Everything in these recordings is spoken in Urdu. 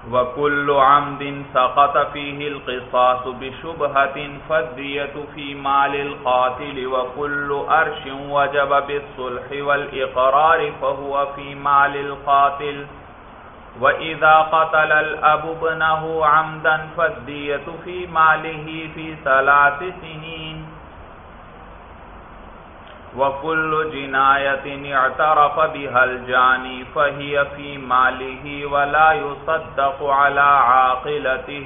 وَكُلُّ عَمْدٍ سَقَطَ فِيهِ الْقِصَاصُ بِشُبْهَةٍ فَالدِّيَةُ فِي مَالِ الْقَاتِلِ وَكُلُّ أَرْشٍ وَجَبَ بِالصُّلْحِ وَالْإِقْرَارِ فَهُوَ فِي مَالِ الْقَاتِلِ وَإِذَا قَتَلَ الْأَبُ ابْنَهُ عَمْدًا فَالدِّيَةُ فِي مَالِهِ فِي 3 سنين وَكُلُّ جِنَايَةٍ اعْتَرَفَ بِهَا الْجَانِي فَهِيَ فِي مَالِهِ وَلَا يُصَدَّقُ عَلَى عَاقِلَتِهِ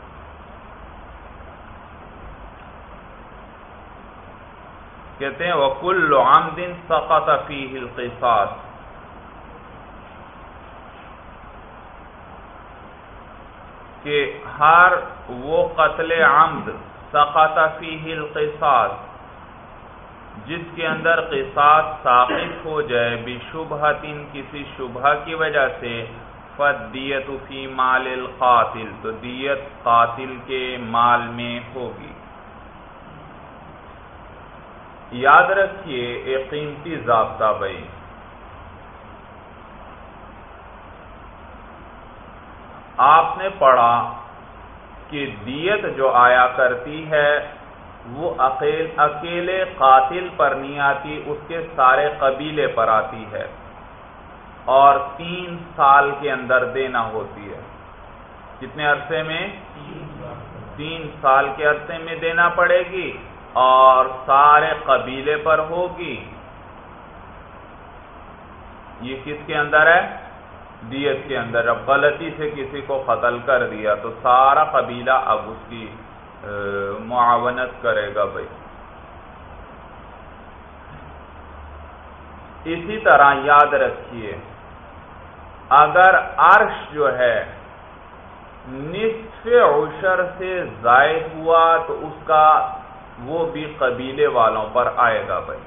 کہتے ہیں وَكُلُّ عَمْدٍ سَقَطَ فِيهِ الْقِصَاص، کہ ہر وہ قتل عمد سقط فیہ القصاص جس کے اندر قصاص ساقط ہو جائے بشبہۃ کسی شبہ کی وجہ سے فالدیۃ فی مال القاتل تو دیت قاتل کے مال میں ہوگی۔ یاد رکھیے ایک قیمتی ضابطہ بھائی، آپ نے پڑھا کہ دیت جو آیا کرتی ہے وہ اکیلے قاتل پر نہیں آتی، اس کے سارے قبیلے پر آتی ہے اور 3 سال کے اندر دینا ہوتی ہے۔ کتنے عرصے میں؟ 3 سال کے عرصے میں دینا پڑے گی اور سارے قبیلے پر ہوگی۔ یہ کس کے اندر ہے؟ دیت کے اندر۔ اب غلطی سے کسی کو قتل کر دیا تو سارا قبیلہ اب اس کی معاونت کرے گا بھائی۔ اسی طرح یاد رکھیے اگر عرش جو ہے نصف عشر سے زائد ہوا تو اس کا وہ بھی قبیلے والوں پر آئے گا بھائی۔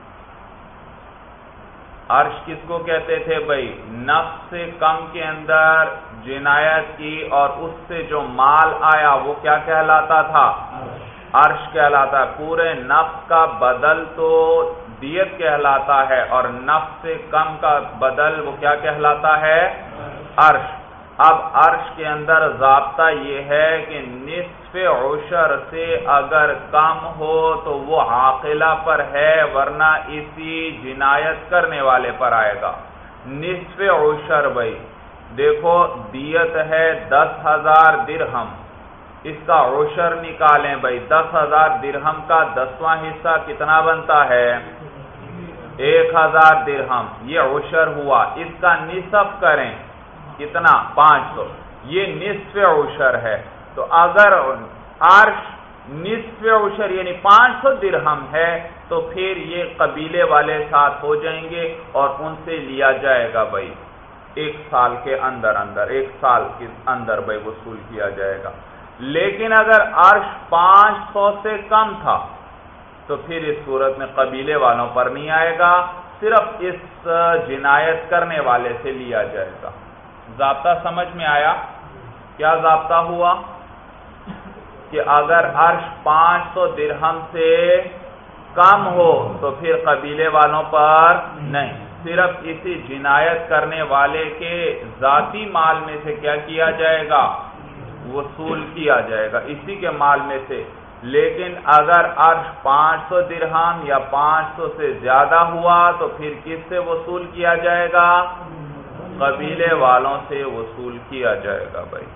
عرش کس کو کہتے تھے بھائی؟ نفس سے کم کے اندر جنایت کی اور اس سے جو مال آیا وہ کیا کہلاتا تھا؟ عرش کہلاتا ہے۔ پورے نفس کا بدل تو دیت کہلاتا ہے اور نفس سے کم کا بدل وہ کیا کہلاتا ہے؟ عرش۔ اب عرش کے اندر ضابطہ یہ ہے کہ نصف عشر سے اگر کم ہو تو وہ عاقلہ پر ہے، ورنہ اسی جنایت کرنے والے پر آئے گا۔ نصف عشر بھائی دیکھو دیت ہے 10,000 درہم، اس کا عشر نکالیں بھائی، 10,000 درہم کا 10واں حصہ کتنا بنتا ہے؟ 1,000 درہم، یہ عشر ہوا۔ اس کا نصف کریں کتنا؟ 500، یہ نصف عشر ہے۔ تو اگر عرش نصف عشر یعنی 500 درہم ہے تو پھر یہ قبیلے والے ساتھ ہو جائیں گے اور ان سے لیا جائے گا بھائی، 1 سال کے اندر 1 سال کے اندر بھائی وصول کیا جائے گا۔ لیکن اگر عرش 500 سے کم تھا تو پھر اس صورت میں قبیلے والوں پر نہیں آئے گا، صرف اس جنایت کرنے والے سے لیا جائے گا۔ ضابطہ سمجھ میں آیا؟ کیا ضابطہ ہوا؟ کہ اگر عرش 500 درہم سے کم ہو تو پھر قبیلے والوں پر نہیں، صرف اسی جنایت کرنے والے کے ذاتی مال میں سے کیا کیا جائے گا؟ وصول کیا جائے گا، اسی کے مال میں سے۔ لیکن اگر عرش 500 درہم یا 500 سے زیادہ ہوا تو پھر کس سے وصول کیا جائے گا؟ قبیلے والوں سے وصول کیا جائے گا بھائی۔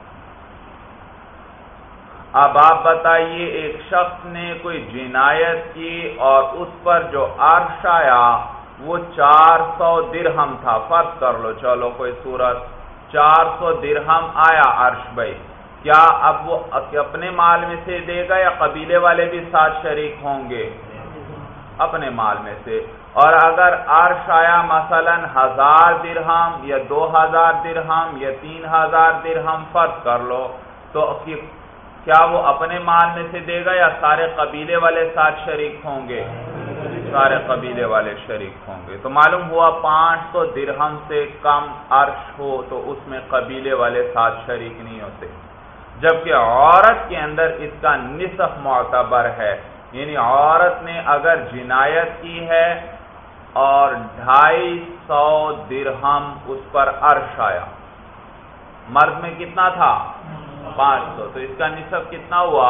اب آپ بتائیے ایک شخص نے کوئی جنایت کی اور اس پر جو عرش آیا وہ 400 درہم تھا، فرض کر لو، چلو کوئی صورت 400 درہم آیا عرش بھائی، کیا اب وہ اپنے مال میں سے دے گا یا قبیلے والے بھی ساتھ شریک ہوں گے؟ اپنے مال میں سے۔ اور اگر عرش آیا مثلا 1000 درہم یا 2000 درہم یا 3000 درہم فرض کر لو، تو کیا وہ اپنے مال میں سے دے گا یا سارے قبیلے والے ساتھ شریک ہوں گے؟ سارے قبیلے والے شریک ہوں گے۔ تو معلوم ہوا 500 درہم سے کم عرش ہو تو اس میں قبیلے والے ساتھ شریک نہیں ہوتے، جبکہ عورت کے اندر اس کا نصف معتبر ہے، یعنی عورت نے اگر جنایت کی ہے اور 250 درہم اس پر عرش آیا، مرد میں کتنا تھا 500، تو اس کا نصف کتنا ہوا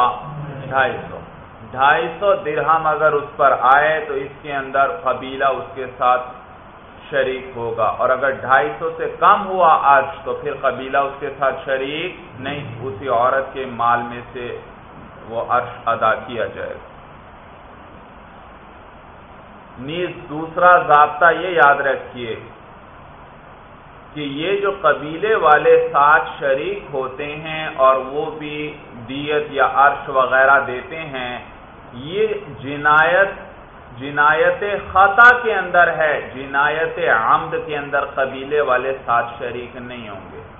250 درہم اگر اس پر آئے تو اس کے اندر قبیلہ اس کے ساتھ شریک ہوگا، اور اگر 250 سے کم ہوا عرش تو پھر قبیلہ اس کے ساتھ شریک نہیں، اسی عورت کے مال میں سے وہ عرش ادا کیا جائے گا۔ نیز دوسرا ضابطہ یہ یاد رکھیے کہ یہ جو قبیلے والے ساتھ شریک ہوتے ہیں اور وہ بھی دیت یا عرش وغیرہ دیتے ہیں، یہ جنایت خطا کے اندر ہے، جنایت عمد کے اندر قبیلے والے ساتھ شریک نہیں ہوں گے۔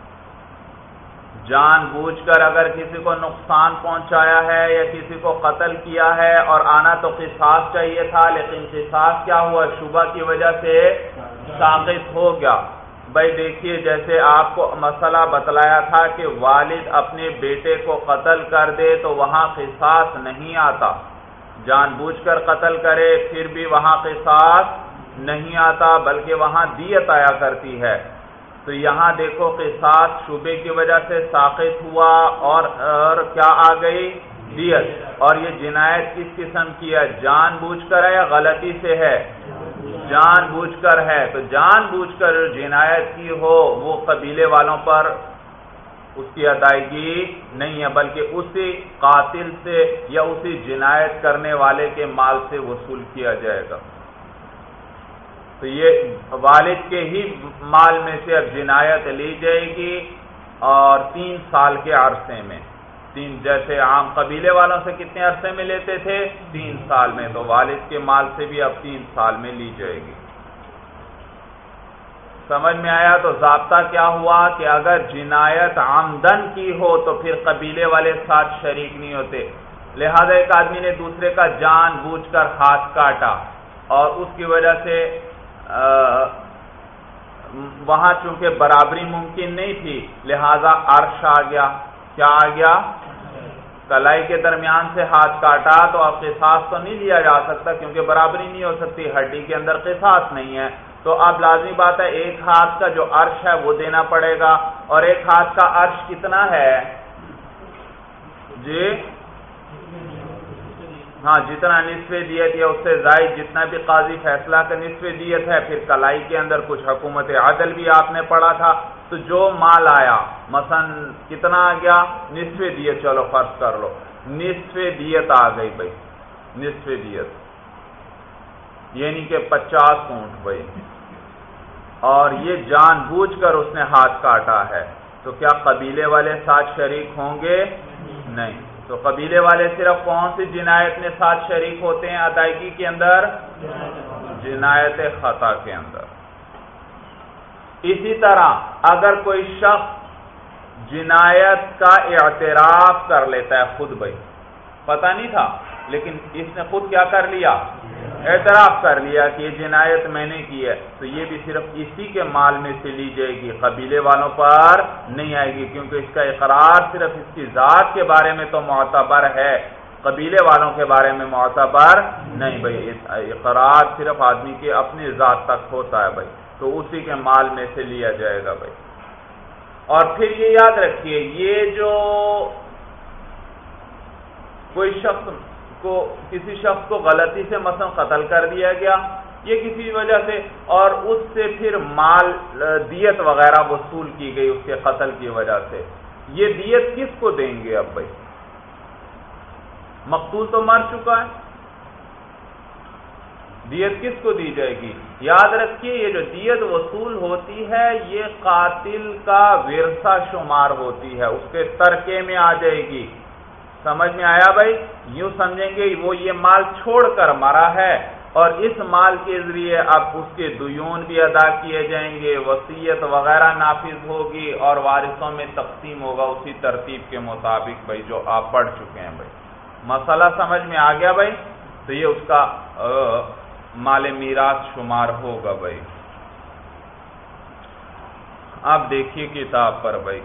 جان بوجھ کر اگر کسی کو نقصان پہنچایا ہے یا کسی کو قتل کیا ہے اور آنا تو قصاص چاہیے تھا، لیکن قصاص کیا ہوا، شبہ کی وجہ سے ساقط ہو گیا۔ بھائی دیکھیے، جیسے آپ کو مسئلہ بتلایا تھا کہ والد اپنے بیٹے کو قتل کر دے تو وہاں قصاص نہیں آتا، جان بوجھ کر قتل کرے پھر بھی وہاں قصاص نہیں آتا، بلکہ وہاں دیت آیا کرتی ہے۔ تو یہاں دیکھو قصاص شبے کی وجہ سے ساقط ہوا اور کیا آ گئی، دیت۔ اور یہ جنایت کس قسم کی ہے، جان بوجھ کر ہے یا غلطی سے ہے، جان بوجھ کر ہے۔ تو جان بوجھ کر جنایت کی ہو وہ قبیلے والوں پر اس کی ادائیگی نہیں ہے، بلکہ اسی قاتل سے یا اسی جنایت کرنے والے کے مال سے وصول کیا جائے گا۔ تو یہ والد کے ہی مال میں سے اب جنایت لی جائے گی، اور 3 سال کے عرصے میں، جیسے عام قبیلے والوں سے کتنے عرصے میں لیتے تھے، 3 سال میں، تو والد کے مال سے بھی اب 3 سال میں لی جائے گی۔ سمجھ میں آیا؟ تو ضابطہ کیا ہوا کہ اگر جنایت عمدن کی ہو تو پھر قبیلے والے ساتھ شریک نہیں ہوتے۔ لہذا ایک آدمی نے دوسرے کا جان بوجھ کر ہاتھ کاٹا اور اس کی وجہ سے وہاں چونکہ برابری ممکن نہیں تھی، لہذا عرش آ گیا۔ کیا آ گیا؟ کلائی کے درمیان سے ہاتھ کاٹا تو اب قصاص تو نہیں لیا جا سکتا کیونکہ برابری نہیں ہو سکتی، ہڈی کے اندر قصاص نہیں ہے، تو اب لازمی بات ہے ایک ہاتھ کا جو عرش ہے وہ دینا پڑے گا، اور ایک ہاتھ کا عرش کتنا ہے جی؟ ہاں، جتنا نصف دیت یا اس سے زائد جتنا بھی قاضی فیصلہ کا نصف دیت ہے۔ پھر کلائی کے اندر کچھ حکومت عدل بھی آپ نے پڑھا تھا، تو جو مال آیا مثلا کتنا آ گیا، نصف دیت، چلو فرض کر لو نصف دیت آ گئی بھائی، نصف دیت یعنی کہ 50 اونٹ بھائی، اور یہ جان بوجھ کر اس نے ہاتھ کاٹا ہے، تو کیا قبیلے والے ساتھ شریک ہوں گے؟ نہیں۔ تو قبیلے والے صرف کون سی جنایت میں ساتھ شریک ہوتے ہیں ادائیگی کے اندر؟ جنایت خطا کے اندر۔ اسی طرح اگر کوئی شخص جنایت کا اعتراف کر لیتا ہے خود، بھائی پتہ نہیں تھا لیکن اس نے خود کیا کر لیا، اعتراف کر لیا کہ یہ جنایت میں نے کی ہے، تو یہ بھی صرف اسی کے مال میں سے لی جائے گی، قبیلے والوں پر نہیں آئے گی، کیونکہ اس کا اقرار صرف اس کی ذات کے بارے میں تو معتبر ہے، قبیلے والوں کے بارے میں معتبر نہیں بھائی، اقرار صرف آدمی کے اپنی ذات تک ہوتا ہے بھائی، تو اسی کے مال میں سے لیا جائے گا بھائی۔ اور پھر یہ یاد رکھیے، یہ جو کوئی کسی شخص کو غلطی سے مثلا قتل کر دیا گیا، یہ کسی وجہ سے، اور اس سے پھر مال دیت وغیرہ وصول کی گئی اس کے قتل کی وجہ سے، یہ دیت کس کو دیں گے اب بھائی؟ مقتول تو مر چکا ہے، دیت کس کو دی جائے گی؟ یاد رکھیے یہ جو دیت وصول ہوتی ہے یہ قاتل کا ورثہ شمار ہوتی ہے، اس کے ترکے میں آ جائے گی۔ سمجھ میں آیا بھائی؟ یوں سمجھیں گے وہ یہ مال چھوڑ کر مرا ہے اور اس مال کے ذریعے اب اس کے دیون بھی ادا کیے جائیں گے، وصیت وغیرہ نافذ ہوگی اور وارثوں میں تقسیم ہوگا اسی ترتیب کے مطابق بھائی جو آپ پڑھ چکے ہیں بھائی۔ مسئلہ سمجھ میں آ گیا بھائی؟ تو یہ اس کا مال میراث شمار ہوگا بھائی۔ آپ دیکھیے کتاب پر بھائی،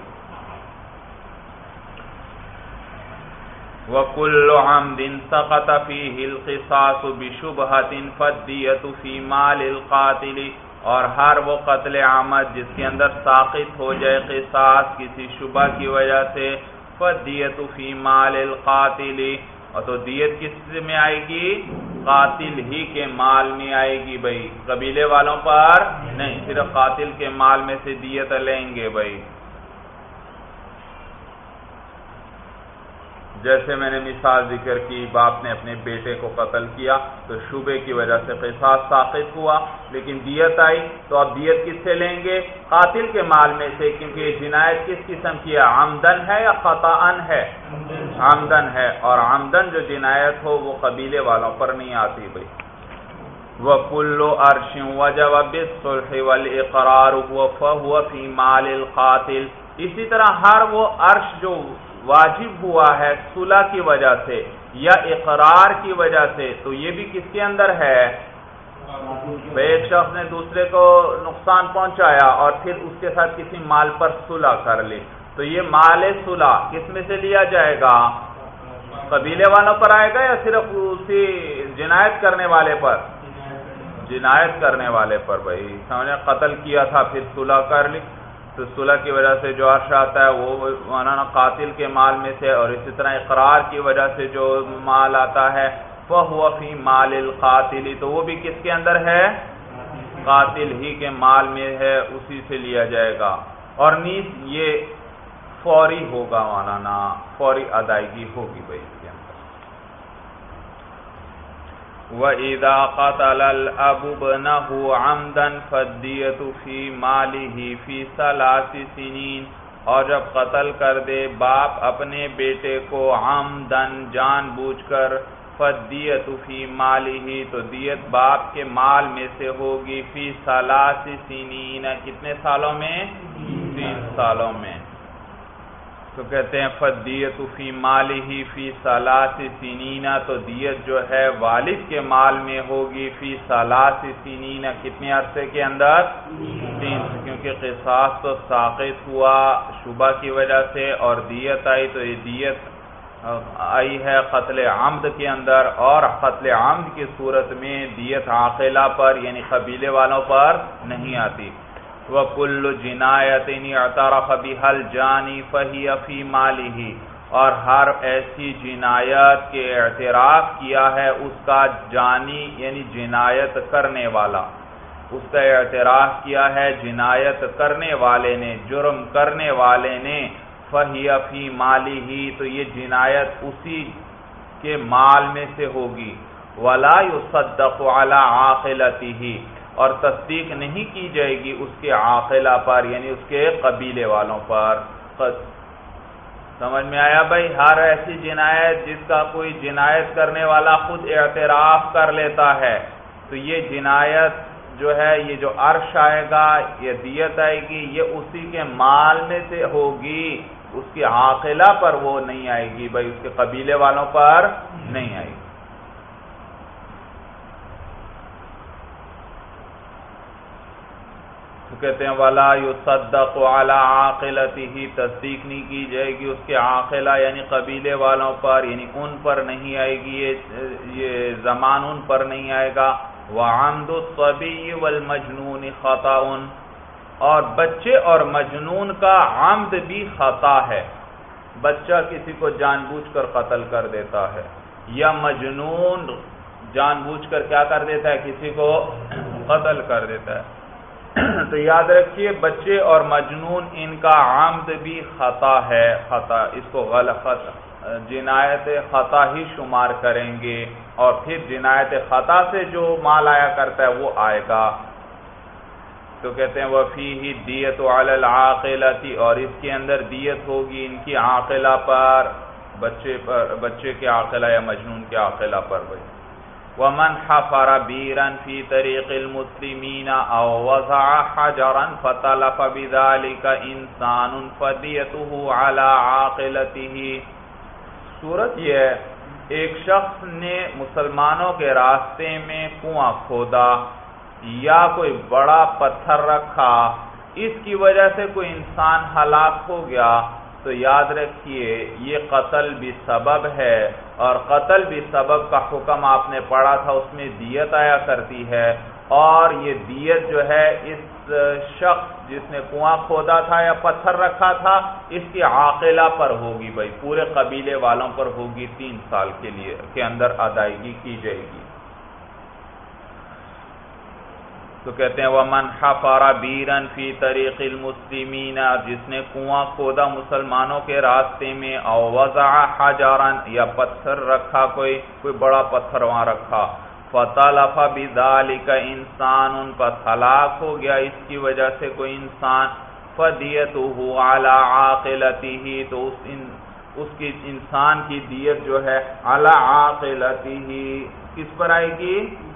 وَكُلُّ عَمْدٍ سَقَطَ فِيهِ الْقِصَاصُ بِشُبْهَةٍ فَالدِّيَةُ فِي مَالِ الْقَاتِلِ اور ہر وہ قتل عمد جس کے اندر ساقط ہو جائے قصاص کسی شبہ کی وجہ سے، فدیت فی مال القاتل، اور تو دیت کس میں آئے گی؟ قاتل ہی کے مال میں آئے گی بھائی، قبیلے والوں پر نہیں، صرف قاتل کے مال میں سے دیت لیں گے بھائی۔ جیسے میں نے مثال ذکر کی، باپ نے اپنے بیٹے کو قتل کیا تو شبے کی وجہ سے قصاص ساقط ہوا، لیکن دیت آئی تو اب دیت کس سے لیں گے؟ قاتل کے مال میں سے، کیونکہ یہ جنایت کس قسم کی ہے؟ عمدن ہے یا خطأن ہے؟ عمدن ہے، اور عمدن جو جنایت ہو وہ قبیلے والوں پر نہیں آتی بھائی۔ وَكُلُّ عَرْشٍ وَجَبَ بِالصُّلْحِ وَالْإِقْرَارُ فَهُوَ فِي مَالِ الْقَاتِلِ، اسی طرح ہر وہ عرش جو واجب ہوا ہے صلح کی وجہ سے یا اقرار کی وجہ سے، تو یہ بھی کس کے اندر ہے؟ ایک شخص نے دوسرے کو نقصان پہنچایا اور پھر اس کے ساتھ کسی مال پر صلح کر لی، تو یہ مال صلح کس میں سے لیا جائے گا؟ قبیلے والوں پر آئے گا یا صرف اسی جنایت کرنے والے پر؟ جنایت کرنے والے پر بھائی، سمجھے؟ قتل کیا تھا پھر صلح کر لی، تو صلح کی وجہ سے جو عرش آتا ہے وہ مولانا قاتل کے مال میں سے، اور اسی طرح اقرار کی وجہ سے جو مال آتا ہے فَهُوَ فِي مَالِ الْقَاتِلِ، تو وہ بھی کس کے اندر ہے؟ قاتل ہی کے مال میں ہے، اسی سے لیا جائے گا، اور نیز یہ فوری ہوگا مولانا، فوری ادائیگی ہوگی بھائی اس کے اندر۔ وَإِذَا قَتَلَ الْأَبُ ابْنَهُ عَمْدًا فَالدِّيَةُ فِي مَالِهِ فِي 3 سنین، اور جب قتل کر دے باپ اپنے بیٹے کو عمدن جان بوجھ کر، فَالدِّيَةُ فِي مَالِهِ تو دیت باپ کے مال میں سے ہوگی، فی 3 سنین کتنے سالوں میں؟ 3 سالوں میں۔ تو کہتے ہیں فدیت فی مالہ فی 3 سنین، تو دیت جو ہے والد کے مال میں ہوگی فی 3 سنین، کتنے عرصے کے اندر؟ 3، کیونکہ قصاص تو ساقط ہوا شبہ کی وجہ سے، اور دیت آئی تو یہ دیت آئی ہے قتل عمد کے اندر، اور قتل عمد کی صورت میں دیت عاقلہ پر یعنی قبیلے والوں پر نہیں آتی۔ وَكُلُّ جِنَایَةٍ اعْتَرَفَ بِهَا الْجَانِي فَهِيَ فِي مَالِهِ، اور ہر ایسی جنایت کے اعتراف کیا ہے اس کا جانی یعنی جنایت کرنے والا، اس کا اعتراف کیا ہے جنایت کرنے والے نے، جرم کرنے والے نے، فَهِيَ فِي مَالِهِ تو یہ جنایت اسی کے مال میں سے ہوگی۔ وَلَا يُصَدَّقُ عَلَى عَاقِلَتِهِ، اور تصدیق نہیں کی جائے گی اس کے عاقلہ پر یعنی اس کے قبیلے والوں پر۔ سمجھ میں آیا بھائی؟ ہر ایسی جنایت جس کا کوئی جنایت کرنے والا خود اعتراف کر لیتا ہے، تو یہ جنایت جو ہے، یہ جو عرش آئے گا، یہ دیت آئے گی، یہ اسی کے مال میں سے ہوگی، اس کے عاقلہ پر وہ نہیں آئے گی بھائی، اس کے قبیلے والوں پر نہیں آئے گی۔ کہتے ہیں وَلَا يُصَدَّقُ عَلَى عَاقِلَتِهِ، تصدیق نہیں کی جائے گی اس کے عاقلہ یعنی قبیلے والوں پر، یعنی ان پر نہیں آئے گی، یہ زمان ان پر نہیں آئے گا۔ وَعَمْدُ الصَّبِيِّ وَالْمَجْنُونِ خَطَأٌ، اور بچے اور مجنون کا عمد بھی خطا ہے، بچہ کسی کو جان بوجھ کر قتل کر دیتا ہے، یا مجنون جان بوجھ کر کیا کر دیتا ہے؟ کسی کو قتل کر دیتا ہے۔ تو یاد رکھیے بچے اور مجنون ان کا عمد بھی خطا ہے، خطا اس کو غلط جنایت خطا ہی شمار کریں گے، اور پھر جنایت خطا سے جو مال آیا کرتا ہے وہ آئے گا۔ تو کہتے ہیں وَفِيهِ الدِّيَةُ عَلَى الْعَاقِلَةِ، اور اس کے اندر دیت ہوگی ان کی عاقلہ پر، بچے کے عاقلہ یا مجنون کے عاقلہ پر بھائی۔ وَمَنْ حَفَرَ بِئْرًا فِي طَرِيقِ الْمُسْلِمِينَ أَوْ وَضَعَ حَجَرًا فَتَلَفَ بِذَلِكَ إِنسَانٌ فَدِيَتُهُ عَلَى عَاقِلَتِهِ، صورت یہ ہے ایک شخص نے مسلمانوں کے راستے میں کنواں کھودا یا کوئی بڑا پتھر رکھا، اس کی وجہ سے کوئی انسان ہلاک ہو گیا، تو یاد رکھیے یہ قتل بھی سبب ہے، اور قتل بھی سبب کا حکم آپ نے پڑھا تھا، اس میں دیت آیا کرتی ہے، اور یہ دیت جو ہے اس شخص جس نے کنواں کھودا تھا یا پتھر رکھا تھا اس کی عاقلہ پر ہوگی بھائی، پورے قبیلے والوں پر ہوگی، 3 سال کے اندر ادائیگی کی جائے گی۔ تو کہتے ہیں وَمَنْ حَفَرَ بِيرًا فِي طَرِيقِ الْمُسْلِمِينَ، جس نے کنواں کھودا مسلمانوں کے راستے میں، او وضع حجرا، یا پتھر رکھا، کوئی بڑا پتھر وہاں رکھا، فَتَلَفَ بِذَلِكَ إِنسَانٌ، پس ہلاک ہو گیا اس کی وجہ سے کوئی انسان، فَدِيَتُهُ عَلَى عَاقِلَتِهِ، تو اس کی انسان کی دیت جو ہے عَلَى عَاقِلَتِهِ کس پر آئے گی؟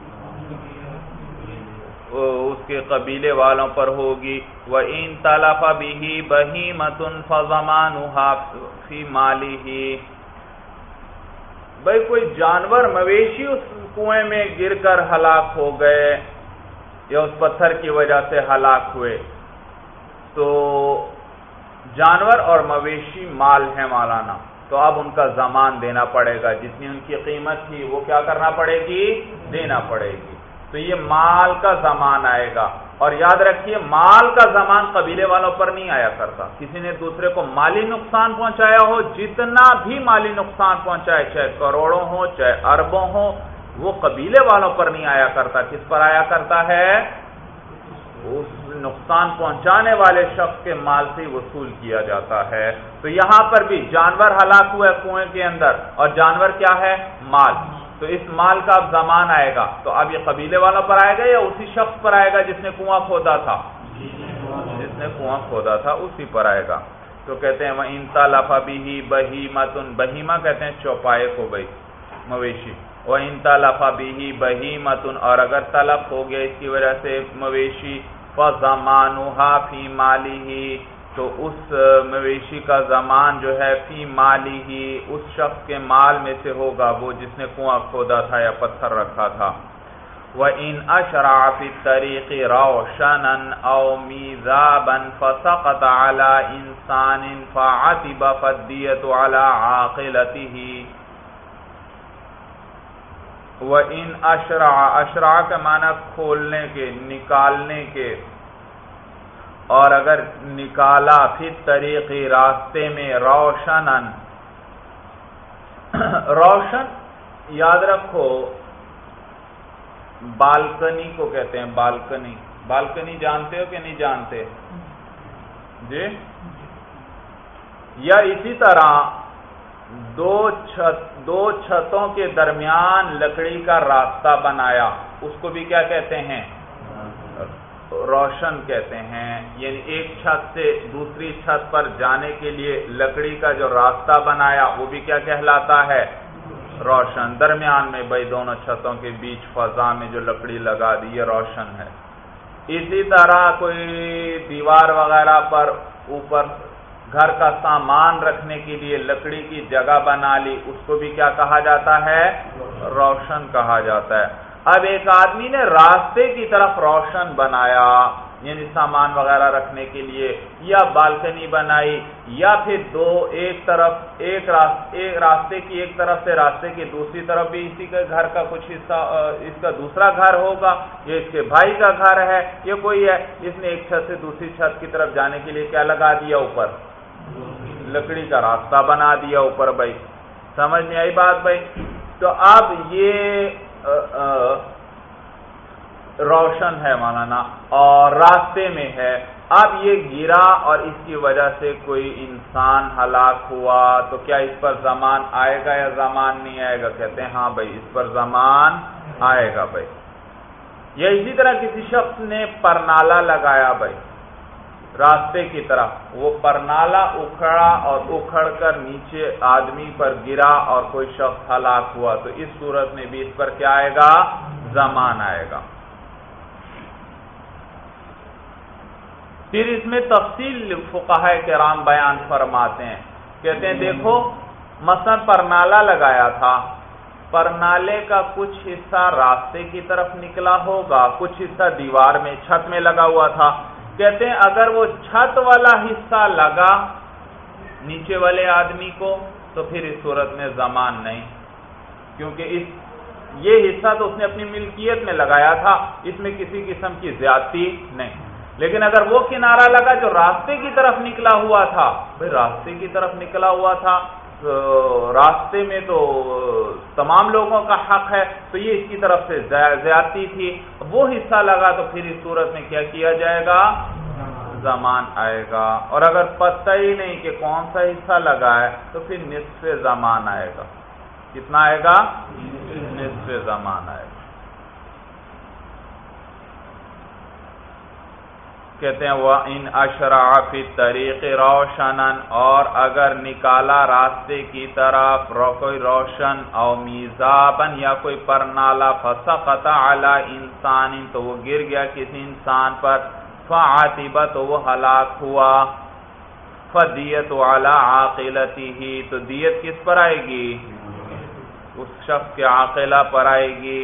اس کے قبیلے والوں پر ہوگی۔ وَإِن تَلَفَ بِهِ بَهِيمَةٌ فَضَمَانُهَا فِي مَالِهِ، بھئی کوئی جانور مویشی اس کنویں میں گر کر ہلاک ہو گئے یا اس پتھر کی وجہ سے ہلاک ہوئے، تو جانور اور مویشی مال ہے مولانا، تو اب ان کا ضمان دینا پڑے گا، جتنی ان کی قیمت تھی وہ کیا کرنا پڑے گی؟ دینا پڑے گی۔ تو یہ مال کا ضمان آئے گا، اور یاد رکھیے مال کا ضمان قبیلے والوں پر نہیں آیا کرتا۔ کسی نے دوسرے کو مالی نقصان پہنچایا ہو، جتنا بھی مالی نقصان پہنچائے، چاہے کروڑوں ہو چاہے اربوں ہو، وہ قبیلے والوں پر نہیں آیا کرتا، کس پر آیا کرتا ہے؟ اس نقصان پہنچانے والے شخص کے مال سے وصول کیا جاتا ہے۔ تو یہاں پر بھی جانور ہلاک ہوا ہے کنویں کے اندر، اور جانور کیا ہے؟ مال، تو اس مال کا اب ضمان آئے گا، تو اب یہ قبیلے والوں پر آئے گا یا اسی شخص پر آئے گا جس نے کنواں کھودا تھا؟ جس نے کنواں کھودا تھا اسی پر آئے گا۔ تو کہتے ہیں وَإِن تَلَفَ بِهِ بَهِيمَةٌ، بہیمہ کہتے ہیں چوپائے کو بھائی، مویشی۔ وَإِن تَلَفَ بِهِ بَهِيمَةٌ، اور اگر تلف ہو گیا اس کی وجہ سے مویشی، فَضَمَانُهَا فِي مَالِهِ، تو اس مویشی کا ضمان جو ہے فی مالی ہی، اس شخص کے مال میں سے ہوگا، وہ جس نے کنواں کھودا تھا یا پتھر رکھا تھا۔ وَإِنْ أَشْرَعَ فِي الطَّرِيقِ رَوْشَنًا أَوْ مِيزَابًا فَسَقَطَ عَلَى إِنسَانٍ فَعَتِبَ فَالدِّيَةُ عَلَى عَاقِلَتِهِ۔ وَإِنْ أَشْرَعَ، أشرع کا معنی کھولنے کے، نکالنے کے، اور اگر نکالا فی الطریق راستے میں، روشنن، روشن یاد رکھو بالکنی کو کہتے ہیں، بالکنی، بالکنی جانتے ہو کہ نہیں جانتے؟ جی، یا اسی طرح دو چھتوں کے درمیان لکڑی کا راستہ بنایا، اس کو بھی کیا کہتے ہیں؟ روشن کہتے ہیں، یعنی ایک چھت سے دوسری چھت پر جانے کے لیے لکڑی کا جو راستہ بنایا وہ بھی کیا کہلاتا ہے؟ روشن۔ درمیان میں بھائی دونوں چھتوں کے بیچ فضا میں جو لکڑی لگا دی، یہ روشن ہے۔ اسی طرح کوئی دیوار وغیرہ پر اوپر گھر کا سامان رکھنے کے لیے لکڑی کی جگہ بنا لی، اس کو بھی کیا کہا جاتا ہے؟ روشن کہا جاتا ہے۔ اب ایک آدمی نے راستے کی طرف روشن بنایا، یعنی سامان وغیرہ رکھنے کے لیے، یا بالکنی بنائی، یا پھر ایک راستے کی ایک طرف سے راستے کی دوسری طرف بھی اسی کے گھر کا کچھ حصہ، اس کا دوسرا گھر ہوگا، یہ اس کے بھائی کا گھر ہے، یہ کوئی ہے، اس نے ایک چھت سے دوسری چھت کی طرف جانے کے لیے کیا لگا دیا؟ اوپر لکڑی کا راستہ بنا دیا اوپر۔ بھائی سمجھ میں آئی بات بھائی؟ تو اب یہ روشن ہے مولانا، اور راستے میں ہے، اب یہ گرا اور اس کی وجہ سے کوئی انسان ہلاک ہوا، تو کیا اس پر ضمان آئے گا یا ضمان نہیں آئے گا؟ کہتے ہیں ہاں بھائی اس پر ضمان آئے گا بھائی۔ یا اسی طرح کسی شخص نے پرنالا لگایا بھائی راستے کی طرف، وہ پرنالا اکھڑا اور اکھڑ کر نیچے آدمی پر گرا اور کوئی شخص ہلاک ہوا، تو اس صورت میں بھی اس پر کیا آئے گا؟ ضمان آئے گا۔ پھر اس میں تفصیل فقہاء کرام بیان فرماتے ہیں، کہتے ہیں دیکھو مثلا پرنالا لگایا تھا، پرنالے کا کچھ حصہ راستے کی طرف نکلا ہوگا، کچھ حصہ دیوار میں چھت میں لگا ہوا تھا، کہتے ہیں اگر وہ چھت والا حصہ لگا نیچے والے آدمی کو تو پھر اس صورت میں ضمان نہیں، کیونکہ اس یہ حصہ تو اس نے اپنی ملکیت میں لگایا تھا، اس میں کسی قسم کی زیادتی نہیں۔ لیکن اگر وہ کنارہ لگا جو راستے کی طرف نکلا ہوا تھا، بھئی راستے کی طرف نکلا ہوا تھا، راستے میں تو تمام لوگوں کا حق ہے، تو یہ اس کی طرف سے زیادتی تھی، وہ حصہ لگا تو پھر اس صورت میں کیا کیا جائے گا؟ زمان آئے گا۔ اور اگر پتہ ہی نہیں کہ کون سا حصہ لگا ہے تو پھر نصف زمان آئے گا۔ کتنا آئے گا؟ نصف زمان آئے گا۔ کہتے ہیں وَإِنْ أَشْرَعَ فِي الطَّرِيقِ رَوْشَنًا، اور اگر نکالا راستے کی طرف کوئی روشن، او میزابن یا کوئی پرنالا، فَسَقَطَ عَلَى إِنسَانٍ تو وہ گر گیا کسی انسان پر، فَعَتِبَ تو وہ ہلاک ہوا، فَدِيَةُ عَلَى عَاقِلَتِهِ تو دیت کس پر آئے گی؟ اس شخص کے عاقلہ پر آئے گی۔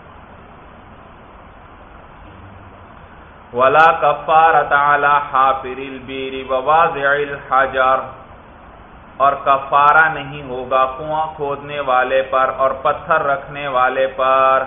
وَلَا كَفَّارَةَ عَلَى حَافِرِ الْبِئْرِ وَوَاضِعِ الْحَجَرِ اور کفارہ نہیں ہوگا کنواں کھودنے والے پر اور پتھر رکھنے والے پر۔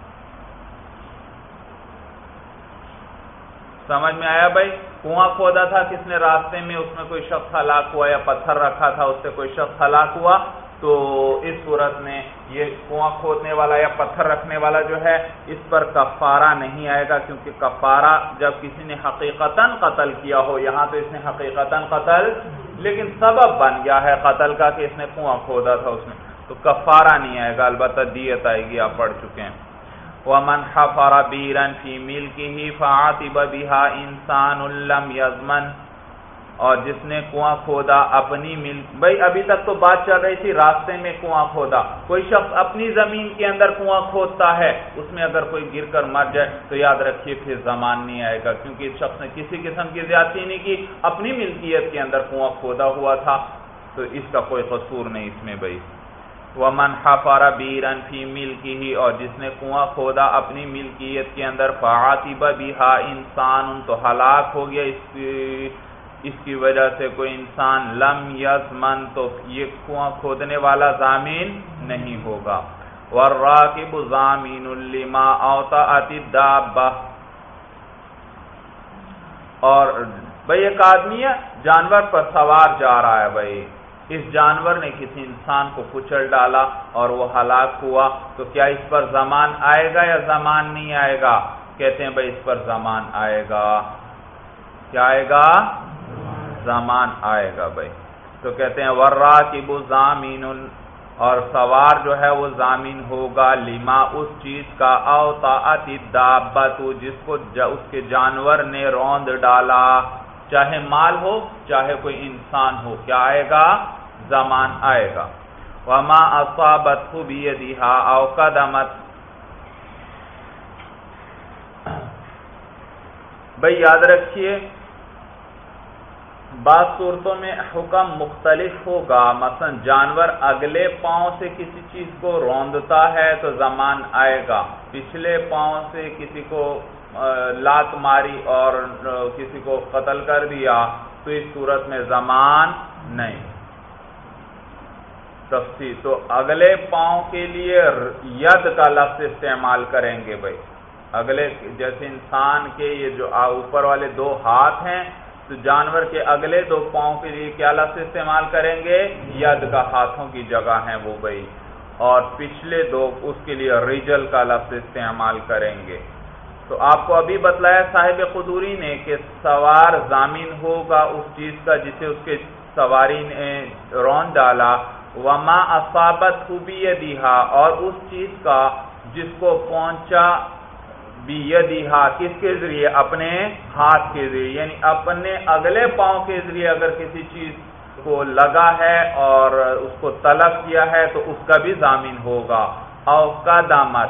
سمجھ میں آیا بھائی؟ کنواں کھودا تھا کس نے راستے میں، اس میں کوئی شخص ہلاک ہوا، یا پتھر رکھا تھا اس سے کوئی شخص ہلاک ہوا، تو اس صورت میں یہ کنواں کھودنے والا یا پتھر رکھنے والا جو ہے اس پر کفارہ نہیں آئے گا، کیونکہ کفارہ جب کسی نے حقیقتاً قتل کیا ہو، یہاں تو اس نے حقیقتاً قتل، لیکن سبب بن گیا ہے قتل کا کہ اس نے کنواں کھودا تھا، اس میں تو کفارہ نہیں آئے گا، البتہ دیت آئے گی، آپ پڑھ چکے ہیں۔ وَمَنْ حَفَرَ بِئْرًا فِي مِلْكِهِ فَعَاتِبَ بِهَا إِنسَانٌ لَمْ يَضْمَنْ اور جس نے کنواں کھودا اپنی بھائی ابھی تک تو بات چل رہی تھی راستے میں کنواں کھودا، کوئی شخص اپنی زمین کے اندر کنواں کھودتا ہے، اس میں اگر کوئی گر کر مر جائے تو یاد رکھیے پھر زمان نہیں آئے گا، کیونکہ اس شخص نے کسی قسم کی زیادتی نہیں کی، اپنی ملکیت کے اندر کنواں کھودا ہوا تھا، تو اس کا کوئی قصور نہیں اس میں بھائی۔ وَمَنْ حَفَرَ بِئْرًا فِي مِلْكِهِ اور جس نے کنواں کھودا اپنی ملکیت کے اندر، فَعَاتِبَ بِهَا إِنسَانٌ تو ہلاک ہو گیا اس کی وجہ سے کوئی انسان، لم یضمن تو یہ کنواں کھودنے والا ضامن نہیں ہوگا۔ وَالرَّاكِبُ ضَامِنٌ لِمَا أَوْطَأَتِ الدَّابَّةُ اور بھئی ایک آدمی ہے جانور پر سوار جا رہا ہے، بھئی اس جانور نے کسی انسان کو کچل ڈالا اور وہ ہلاک ہوا، تو کیا اس پر زمان آئے گا یا زمان نہیں آئے گا؟ کہتے ہیں بھئی اس پر زمان آئے گا۔ کیا آئے گا؟ زمان آئے گا بھائی۔ تو کہتے ہیں وَالرَّاكِبُ ضَامِنٌ اور سوار جو ہے وہ ضامن ہوگا، لما اس چیز کا، أَوْطَأَتِ الدَّابَّةُ جس کو اس کے جانور نے روند ڈالا، چاہے مال ہو چاہے کوئی انسان ہو، کیا آئے گا؟ زمان آئے گا۔ وَمَا أَصَابَتْهُ بِيَدِهَا أَوْ قَدَمَتْ بھائی یاد رکھیے بعض صورتوں میں حکم مختلف ہوگا، مثلا جانور اگلے پاؤں سے کسی چیز کو روندتا ہے تو زمان آئے گا، پچھلے پاؤں سے کسی کو لات ماری اور کسی کو قتل کر دیا تو اس صورت میں زمان نہیں۔ تفصیل تو اگلے پاؤں کے لیے ید کا لفظ استعمال کریں گے بھائی، اگلے جیسے انسان کے یہ جو اوپر والے دو ہاتھ ہیں تو جانور کے اگلے دو پاؤں کے لیے کیا لفظ استعمال کریں گے؟ ید کا، ہاتھوں کی جگہ ہیں وہ بھائی، اور پچھلے دو اس کے لیے رجل کا لفظ استعمال کریں گے۔ تو آپ کو ابھی بتلایا صاحب قدوری نے کہ سوار ضامن ہوگا اس چیز کا جسے اس کے سواری نے رون ڈالا، وما اصابتہ بیدہا اور اس چیز کا جس کو پہنچا بیدہا کس کے ذریعے؟ اپنے ہاتھ کے ذریعے، یعنی اپنے اگلے پاؤں کے ذریعے اگر کسی چیز کو لگا ہے اور اس کو تلف کیا ہے تو اس کا بھی ضامن ہوگا۔ او قدمت،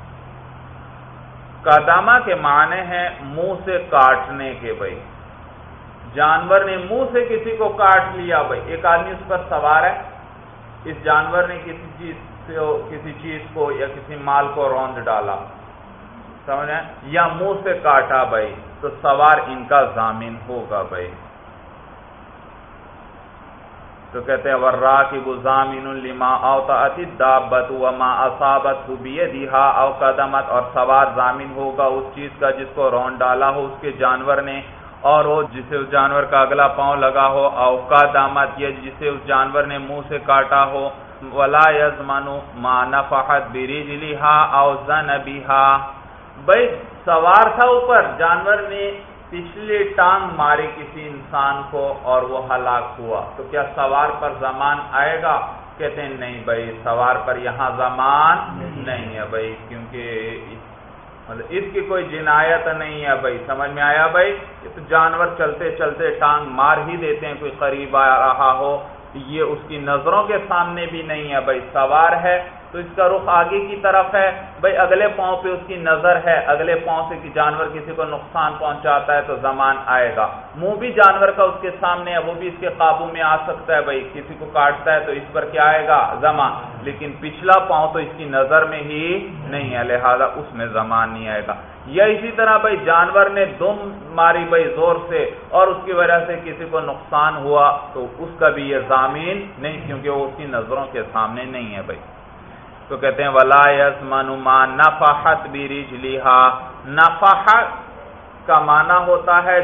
قدمہ کے معنی ہیں منہ سے کاٹنے کے بھائی، جانور نے منہ سے کسی کو کاٹ لیا بھائی، ایک آدمی اس پر سوار ہے، اس جانور نے کسی چیز کو یا کسی مال کو روند ڈالا، سمجھ رہے ہیں، یا منہ سے کاٹا بھائی، تو سوار ان کا ضامن ہوگا بھائی۔ تو کہتے ہیں والراکب ضامن لما اوطأت الدابۃ وما اصابته بیدہا او قدمت، اور سوار ضامن ہوگا اس چیز کا جس کو رون ڈالا ہو اس کے جانور نے، اور وہ جسے اس جانور کا اگلا پاؤں لگا ہو، او قدمت یا جسے اس جانور نے منہ سے کاٹا ہو، ولا یضمن ما نفحت برجلها او ذنبها۔ بھائی سوار تھا اوپر، جانور نے پچھلی ٹانگ ماری کسی انسان کو اور وہ ہلاک ہوا، تو کیا سوار پر ضمان آئے گا؟ کہتے ہیں نہیں بھائی، سوار پر یہاں ضمان نہیں ہے بھائی، کیونکہ اس کی کوئی جنایت نہیں ہے بھائی۔ سمجھ میں آیا بھائی؟ تو جانور چلتے چلتے ٹانگ مار ہی دیتے ہیں، کوئی قریب آ رہا ہو، یہ اس کی نظروں کے سامنے بھی نہیں ہے بھائی۔ سوار ہے تو اس کا رخ آگے کی طرف ہے بھائی، اگلے پاؤں پہ اس کی نظر ہے، اگلے پاؤں سے جانور کسی کو نقصان پہنچاتا ہے تو ضمان آئے گا۔ منہ بھی جانور کا اس کے سامنے ہے، وہ بھی اس کے قابو میں آ سکتا ہے بھائی، کسی کو کاٹتا ہے تو اس پر کیا آئے گا؟ ضمان۔ لیکن پچھلا پاؤں تو اس کی نظر میں ہی نہیں ہے، لہذا اس میں ضمان نہیں آئے گا۔ یا اسی طرح بھائی جانور نے دم ماری بھائی زور سے اور اس کی وجہ سے کسی کو نقصان ہوا تو اس کا بھی یہ ضامن نہیں، کیونکہ وہ اس کی نظروں کے سامنے نہیں ہے بھائی۔ تو کہتے ہیں ولا یضمن ما نفحت برجلها۔ نفحت کا معنی ہوتا ہے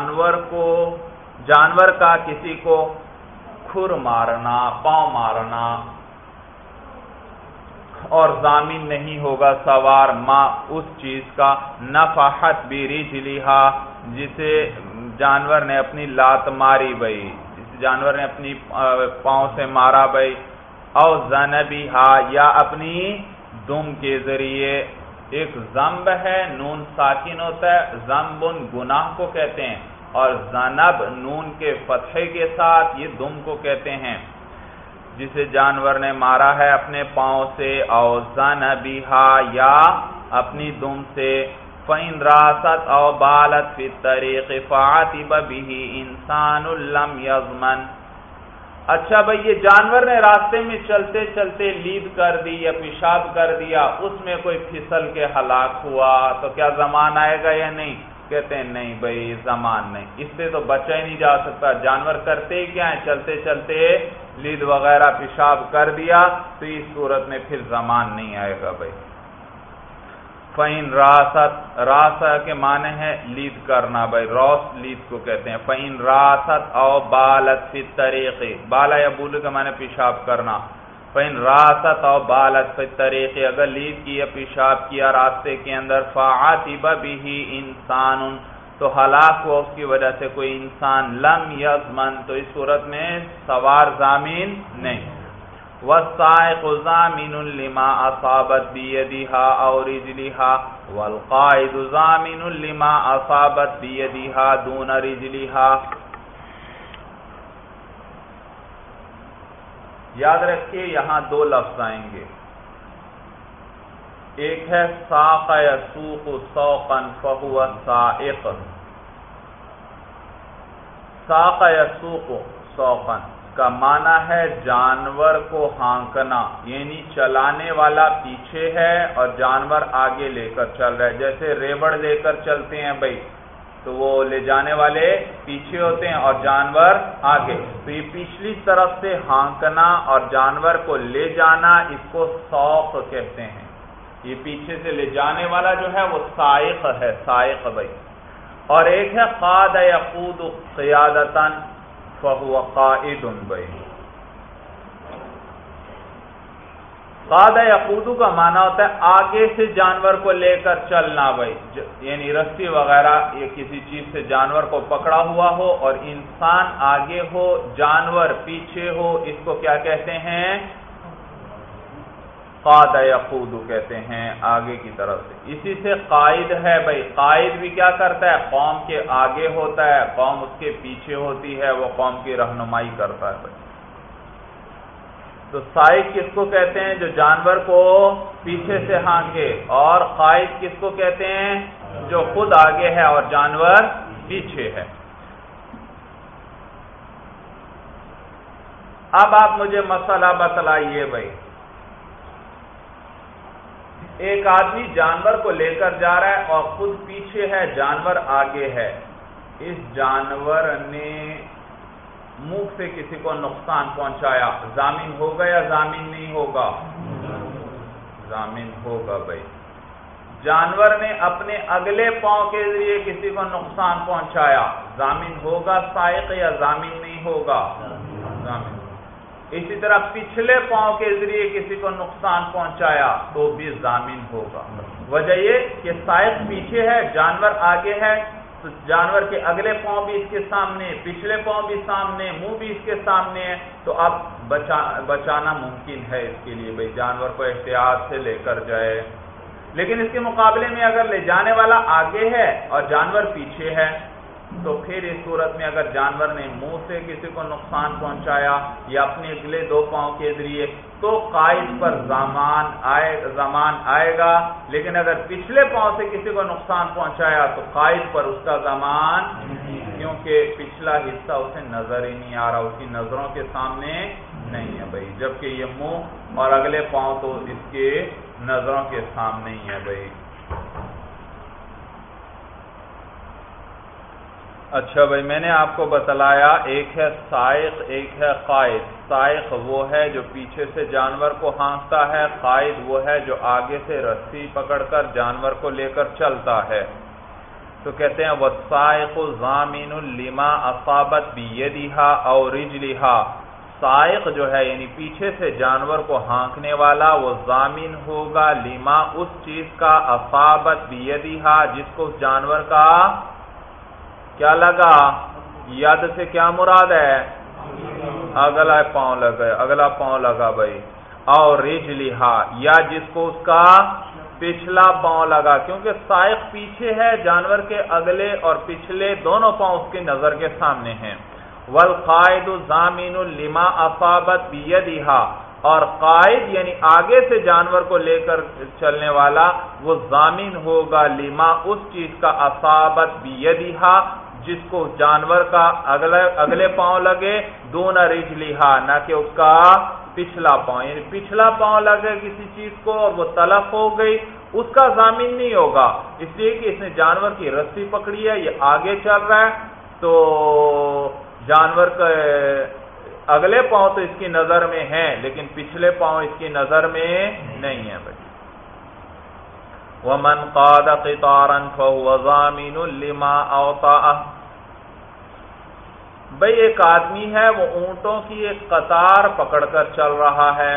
جانور کا کسی کو کھر مارنا، پاؤں مارنا، اور ضامن نہیں ہوگا سوار ما اس چیز کا نفحت برجلها جسے جانور نے اپنی لات ماری بھائی، جس جانور نے اپنی پاؤں سے مارا بھائی، او ذنبها یا اپنی دم کے ذریعے۔ ایک ذنب ہے، نون ساکن ہوتا ہے، ذنبن گناہ کو کہتے ہیں، اور ذنب نون کے فتحے کے ساتھ یہ دم کو کہتے ہیں، جسے جانور نے مارا ہے اپنے پاؤں سے، او ذنبها یا اپنی دم سے۔ فَإِنْ رَاسَتْ أَوْ بَالَتْ فِي الطَّرِيقِ فَعَاتِبَ بِهِ إِنسَانٌ لَمْ يَضْمَنْ۔ اچھا بھئی یہ جانور نے راستے میں چلتے چلتے لید کر دی یا پیشاب کر دیا، اس میں کوئی پھسل کے ہلاک ہوا تو کیا ضمان آئے گا یا نہیں؟ کہتے ہیں نہیں بھئی ضمان نہیں، اس سے تو بچا ہی نہیں جا سکتا۔ جانور کرتے ہی کیا ہے، چلتے چلتے لید وغیرہ پیشاب کر دیا تو اس صورت میں پھر ضمان نہیں آئے گا بھئی۔ فَإِنْ رَاسَتْ، راسا کے معنی ہے لید کرنا بھائی، روس لید کو کہتے ہیں۔ فَإِنْ رَاسَتْ أَوْ بَالَتْ فِي الطَّرِيقِ، بالا یا بولو کے معنی پیشاب کرنا۔ فَإِنْ رَاسَتْ أَوْ بَالَتْ فِي الطَّرِيقِ، اگر لید کی یا پیشاب کیا راستے کے اندر، فَعَاتِبَ بِهِ إِنسَانٌ، تو ہلاک ہوا اس کی وجہ سے کوئی انسان، لم یضمن، تو اس صورت میں سوار ضامن نہیں۔ والسائق ضامن لما اصابت بيدها او رجلها والقائد ضامن لما اصابت بيدها دون رجلها۔ یاد رکھیے یہاں دو لفظ آئیں گے، ایک ہے ساق یسوق سوقا فهو السائق۔ ساق یسوق سوقا کا معنی ہے جانور کو ہانکنا، یعنی چلانے والا پیچھے ہے اور جانور آگے لے کر چل رہا ہے، جیسے ریوڑ لے کر چلتے ہیں بھائی تو وہ لے جانے والے پیچھے ہوتے ہیں اور جانور آگے، تو یہ پچھلی طرف سے ہانکنا اور جانور کو لے جانا اس کو سوق کہتے ہیں۔ یہ پیچھے سے لے جانے والا جو ہے وہ سائق ہے، سائق بھائی۔ اور ایک ہے قاد یقود قیادتاً فَهُوَ قَائِدٌ بھائی۔ قَادَ یقود کا معنی ہوتا ہے آگے سے جانور کو لے کر چلنا بھائی، یعنی رسی وغیرہ یہ کسی چیز سے جانور کو پکڑا ہوا ہو اور انسان آگے ہو جانور پیچھے ہو، اس کو کیا کہتے ہیں؟ قَادَ یقود کہتے ہیں، آگے کی طرف سے۔ اسی سے قائد ہے بھائی، قائد بھی کیا کرتا ہے؟ قوم کے آگے ہوتا ہے، قوم اس کے پیچھے ہوتی ہے، وہ قوم کی رہنمائی کرتا ہے بھائی۔ تو سائق کس کو کہتے ہیں؟ جو جانور کو پیچھے سے ہانکے، اور قائد کس کو کہتے ہیں؟ جو خود آگے ہے اور جانور پیچھے ہے۔ اب آپ مجھے مسئلہ بتلائیے بھائی، ایک آدمی جانور کو لے کر جا رہا ہے اور خود پیچھے ہے، جانور آگے ہے، اس جانور نے منہ سے کسی کو نقصان پہنچایا، ضامن ہوگا یا ضامن نہیں ہوگا؟ ضامن ہوگا بھائی۔ جانور نے اپنے اگلے پاؤں کے ذریعے کسی کو نقصان پہنچایا، ضامن ہوگا سائق یا ضامن نہیں ہوگا؟ ضامن۔ اسی طرح پچھلے پاؤں کے ذریعے کسی کو نقصان پہنچایا تو بھی ضامن ہوگا۔ وجہ یہ کہ سائق پیچھے ہے، جانور آگے ہے، تو جانور کے اگلے پاؤں بھی اس کے سامنے، پچھلے پاؤں بھی سامنے، منہ بھی اس کے سامنے ہے، تو اب بچانا ممکن ہے اس کے لیے بھائی جانور کو احتیاط سے لے کر جائے۔ لیکن اس کے مقابلے میں اگر لے جانے والا آگے ہے اور جانور پیچھے ہے تو پھر اس صورت میں اگر جانور نے منہ سے کسی کو نقصان پہنچایا یا اپنے اگلے دو پاؤں کے ذریعے تو قائد پر ضمان آئے گا، لیکن اگر پچھلے پاؤں سے کسی کو نقصان پہنچایا تو قائد پر اس کا ضمان، کیونکہ پچھلا حصہ اسے نظر ہی نہیں آ رہا، اس کی نظروں کے سامنے نہیں ہے بھائی، جبکہ یہ منہ اور اگلے پاؤں تو اس کے نظروں کے سامنے ہی ہے بھائی۔ اچھا بھائی، میں نے آپ کو بتلایا ایک ہے سائق، ایک ہے قائد۔ سائق وہ ہے جو پیچھے سے جانور کو ہانکتا ہے، قائد وہ ہے جو آگے سے رسی پکڑ کر جانور کو لے کر چلتا ہے۔ تو کہتے ہیں وَالسَّائِقُ ضَامِنٌ لِمَا أَصَابَتْ بِيَدِهَا أَوْ رِجْلِهَا۔ سائق جو ہے یعنی پیچھے سے جانور کو ہانکنے والا، وہ ضامن ہوگا لما اس چیز کا اصابت بیدہا جس کو اس جانور کا کیا لگا، ید سے کیا مراد ہے، اگلا پاؤں لگا بھائی، اور رجلہا یا جس کو اس کا پچھلا پاؤں لگا، کیونکہ سائق پیچھے ہے، جانور کے اگلے اور پچھلے دونوں پاؤں اس کی نظر کے سامنے ہیں۔ والقائد ضامن لما اصابت بیدہا، اور قائد یعنی آگے سے جانور کو لے کر چلنے والا وہ ضامن ہوگا لما اس چیز کا اصابت بیدہا جس کو جانور کا اگلے پاؤں لگے، دون رجلہا نہ کہ اس کا پچھلا پاؤں، یعنی پچھلا پاؤں لگے کسی چیز کو اور وہ تلف ہو گئی، اس کا ضامن نہیں ہوگا، اس لیے کہ اس نے جانور کی رسی پکڑی ہے، یہ آگے چل رہا ہے، تو جانور کا اگلے پاؤں تو اس کی نظر میں ہیں لیکن پچھلے پاؤں اس کی نظر میں نہیں ہے بھائی۔ وَمَنْ قَادَ قِطَارًا فَهُوَ ضَامِنٌ لِمَا أَوْطَأَهُ۔ بھئی ایک آدمی ہے، وہ اونٹوں کی ایک قطار پکڑ کر چل رہا ہے۔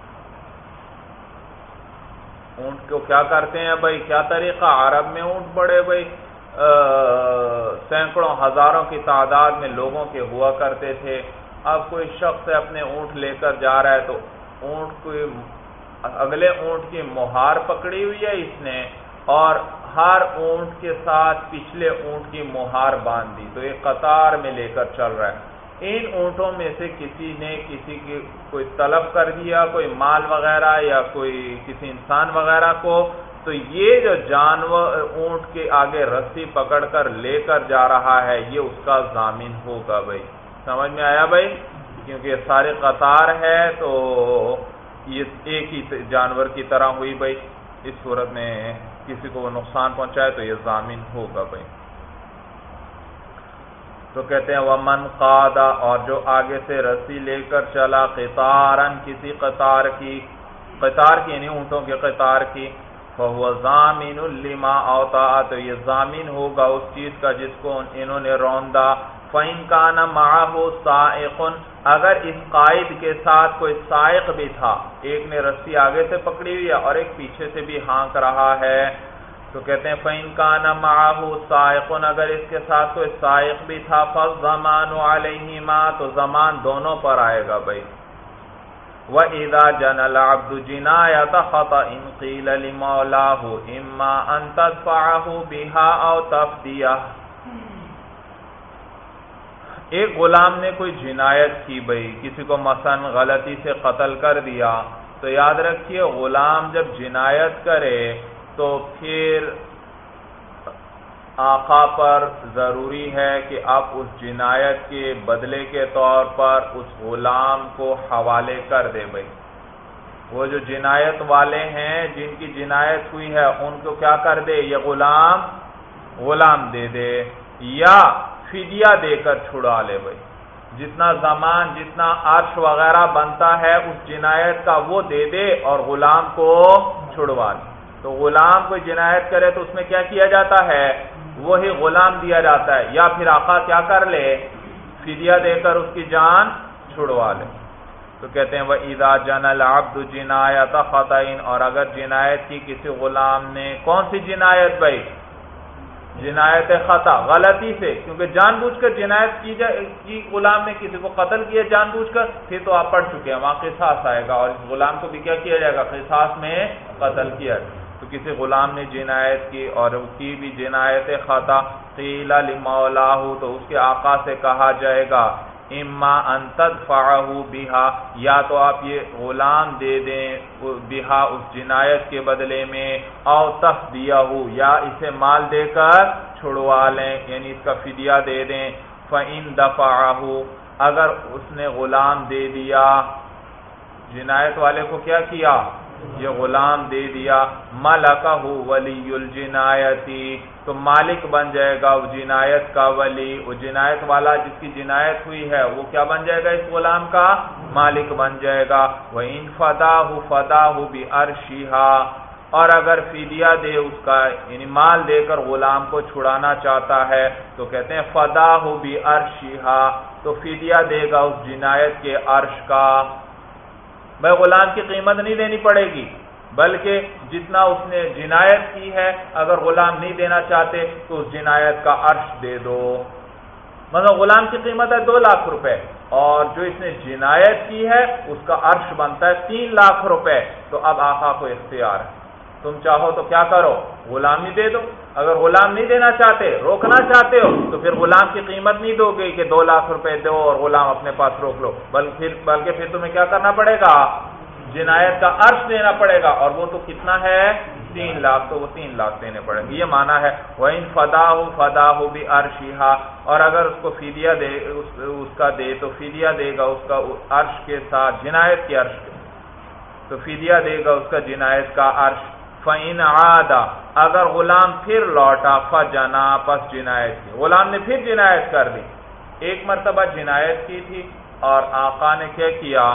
اونٹ کو کیا کرتے ہیں بھئی، کیا طریقہ، عرب میں اونٹ بڑے بھئی سینکڑوں ہزاروں کی تعداد میں لوگوں کے ہوا کرتے تھے۔ اب کوئی شخص اپنے اونٹ لے کر جا رہا ہے تو اونٹ کو اگلے اونٹ کی مہار پکڑی ہوئی ہے اس نے، اور ہر اونٹ کے ساتھ پچھلے اونٹ کی مہار باندھ دی، تو ایک قطار میں لے کر چل رہا ہے۔ ان اونٹوں میں سے کسی نے کسی کی کوئی طلب کر دیا، کوئی مال وغیرہ یا کوئی کسی انسان وغیرہ کو، تو یہ جو جانور اونٹ کے آگے رسی پکڑ کر لے کر جا رہا ہے یہ اس کا ضامن ہوگا بھائی۔ سمجھ میں آیا بھائی، کیونکہ یہ سارے قطار ہے تو یہ ایک ہی جانور کی طرح ہوئی بھائی، اس صورت میں کسی کو وہ نقصان پہنچائے تو یہ ضامن ہوگا بھائی۔ تو کہتے ہیں وَمَنْ قَادَ، اور جو آگے سے رسی لے کر چلا، قطاراً کسی قطار کی یعنی اونٹوں کے قطار کی، فَهُوَ ضَامِنٌ لِمَا أَوْطَأَ، تو یہ ضامن ہوگا اس چیز کا جس کو انہوں نے روندا۔ فَإِنْ كَانَ مَعَهُ سَائِقٌ، اگر اس قائد کے ساتھ کوئی سائق بھی تھا، ایک نے رسی آگے سے پکڑی ہوئی ہے اور ایک پیچھے سے بھی ہانک رہا ہے، تو کہتے ہیں فَإِنْ كَانَ مَعَهُ سَائِقٌ، اگر اس کے ساتھ کوئی سائق بھی تھا، فَالضَّمَانُ عَلَيْهِمَا، تو ضمان دونوں پر آئے گا بھائی۔ وَإِذَا جَنَى الْعَبْدُ جِنَايَةَ خَطَئٍ قِيلَ لِمَوْلَاهُ إِمَّا أَن تَدْفَعَهُ بِهَا أَوْ تَفْدِيَهُ۔ ایک غلام نے کوئی جنایت کی بھائی، کسی کو مثلا غلطی سے قتل کر دیا، تو یاد رکھیے غلام جب جنایت کرے تو پھر آقا پر ضروری ہے کہ آپ اس جنایت کے بدلے کے طور پر اس غلام کو حوالے کر دے بھائی۔ وہ جو جنایت والے ہیں جن کی جنایت ہوئی ہے ان کو کیا کر دے، یہ غلام دے دے، یا فدیہ دے کر چھڑا لے بھائی۔ جتنا زمان جتنا عرش وغیرہ بنتا ہے اس جنایت کا وہ دے دے اور غلام کو چھڑوا لے. تو غلام کوئی جنایت کرے تو اس میں کیا کیا جاتا ہے؟ وہی غلام دیا جاتا ہے، یا پھر آقا کیا کر لے؟ فدیہ دے کر اس کی جان چھڑوا لے. تو کہتے ہیں وَإِذَا جَنَى الْعَبْدُ جِنَایَةَ خَطَئٍ، اور اگر جنایت کی کسی غلام نے، کون سی جنایت بھائی؟ جنایت خطا، غلطی سے، کیونکہ جان بوجھ کر جنایت کی غلام نے کسی کو قتل کیا جان بوجھ کر، پھر تو آپ پڑھ چکے ہیں وہاں قصاص آئے گا اور اس غلام کو بھی کیا کیا جائے گا؟ قصاص میں قتل کیا. تو کسی غلام نے جنایت کی اور اس کی بھی جنایت خطا، قیل لمولاہ، تو اس کے آقا سے کہا جائے گا اما ان تدفعہ بہا، یا تو آپ یہ غلام دے دیں بہا اس جنایت کے بدلے میں، او تفدیہ، یا اسے مال دے کر چھڑوا لیں، یعنی اس کا فدیہ دے دیں. فإن دفعہ، اگر اس نے غلام دے دیا، جنایت والے کو کیا کیا؟ یہ غلام دے دیا، ملکہ ولی الجنایتی، تو مالک بن جائے گا وہ جنایت کا ولی، وہ جنایت والا جس کی جنایت ہوئی ہے وہ کیا بن جائے گا؟ اس غلام کا مالک بن جائے گا. وَإِن فَدَاهُ فَدَاهُ بِأَرْشِهَا، اور اگر فدیہ دے اس کا، یعنی مال دے کر غلام کو چھڑانا چاہتا ہے تو کہتے ہیں فَدَاهُ بِأَرْشِهَا، تو فدیہ دے گا اس جنایت کے عرش کا. بھائی غلام کی قیمت نہیں دینی پڑے گی، بلکہ جتنا اس نے جنایت کی ہے، اگر غلام نہیں دینا چاہتے تو اس جنایت کا عرش دے دو. مطلب غلام کی قیمت ہے 2 لاکھ روپے، اور جو اس نے جنایت کی ہے اس کا عرش بنتا ہے 3 لاکھ روپے. تو اب آقا کو اختیار ہے، تم چاہو تو کیا کرو؟ غلام ہی دے دو. اگر غلام نہیں دینا چاہتے، روکنا چاہتے ہو، تو پھر غلام کی قیمت نہیں دو گے کہ 2 لاکھ روپے دو اور غلام اپنے پاس روک لو، بلکہ پھر تمہیں کیا کرنا پڑے گا؟ جنایت کا عرش دینا پڑے گا، اور وہ تو کتنا ہے؟ 3 لاکھ. تو وہ 3 لاکھ دینے پڑیں گے. یہ معنی ہے وَإِن فَدَاهُ فَدَاهُ بِأَرْشِهَا، اور اگر اس کو فدیہ دے، اس کا دے تو فدیہ دے گا اس کا عرش کے ساتھ، جنایت کے عرش کے، تو فدیہ دے گا اس کا جنایت کا عرش. فَإِنْ عَادَ، اگر غلام پھر لوٹا، فَجَنَا، پس جنایت کی، غلام نے پھر جنایت کر دی. ایک مرتبہ جنایت کی تھی اور آقا نے کیا کیا؟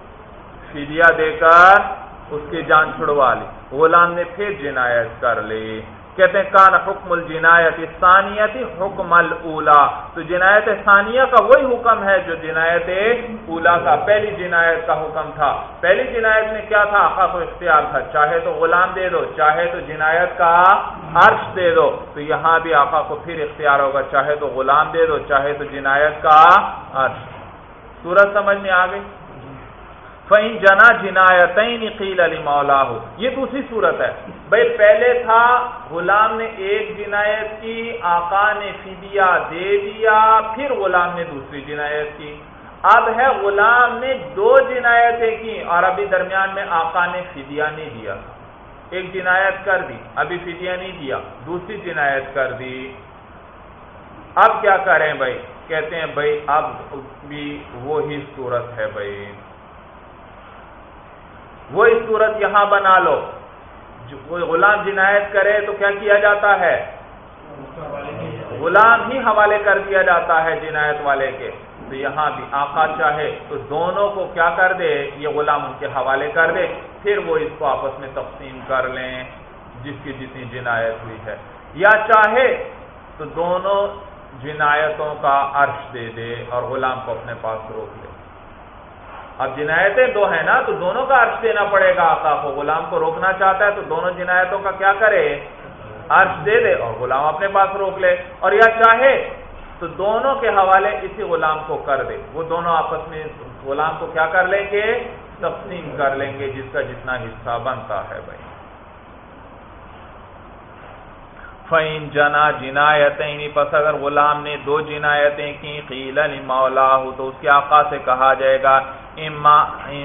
فدیہ دے کر اس کی جان چھڑوا لی. غلام نے پھر جنایت کر لی. کہتے ہیں کان حکم الجنایت الثانیۃ حکم الاولی، تو جنایت ثانیہ کا وہی حکم ہے جو جنایت اولی کا، پہلی جنایت کا حکم تھا. پہلی جنایت میں کیا تھا؟ آقا کو اختیار تھا، چاہے تو غلام دے دو، چاہے تو جنایت کا عرش دے دو. تو یہاں بھی آقا کو پھر اختیار ہوگا، چاہے تو غلام دے دو، چاہے تو جنایت کا عرش. صورت سمجھ میں آ گئی؟ فَإِن جَنَا جِنَایَتَيْنِ قِیلَ لِمَوْلَاهُ، یہ دوسری صورت ہے. بھائی پہلے تھا غلام نے ایک جنایت کی، آقا نے فدیہ دے دیا، پھر غلام نے دوسری جنایت کی. اب ہے غلام نے 2 جنایتیں کی اور ابھی درمیان میں آقا نے فدیہ نہیں دیا. ایک جنایت کر دی، ابھی فدیہ نہیں دیا، دوسری جنایت کر دی. اب کیا کریں بھائی؟ کہتے ہیں بھائی اب بھی وہی صورت ہے بھائی، وہی صورت یہاں بنا لو. کوئی غلام جنایت کرے تو کیا کیا جاتا ہے؟ غلام ہی حوالے کر دیا جاتا ہے جنایت والے کے. تو یہاں بھی آقا چاہے تو دونوں کو کیا کر دے؟ یہ غلام ان کے حوالے کر دے، پھر وہ اس کو آپس میں تقسیم کر لیں جس کی جتنی جنایت ہوئی ہے، یا چاہے تو دونوں جنایتوں کا عرش دے دے اور غلام کو اپنے پاس روک لے. اب جنایتیں 2 ہیں نا، تو دونوں کا عرش دینا پڑے گا آقا کو. غلام کو روکنا چاہتا ہے تو دونوں جنایتوں کا کیا کرے؟ عرش دے دے اور غلام اپنے پاس روک لے. اور یا چاہے تو دونوں کے حوالے اسی غلام کو کر دے، وہ دونوں آپس میں غلام کو کیا کر لیں گے؟ تقسیم کر لیں گے جس کا جتنا حصہ بنتا ہے بھائی. فَإِن جَنَا جِنَایَتَيْنِ، پس اگر غلام نے 2 جنایتیں کی، قِیلَ لِمَوْلَاهُ، تو اس کے آقا سے کہا جائے گا اما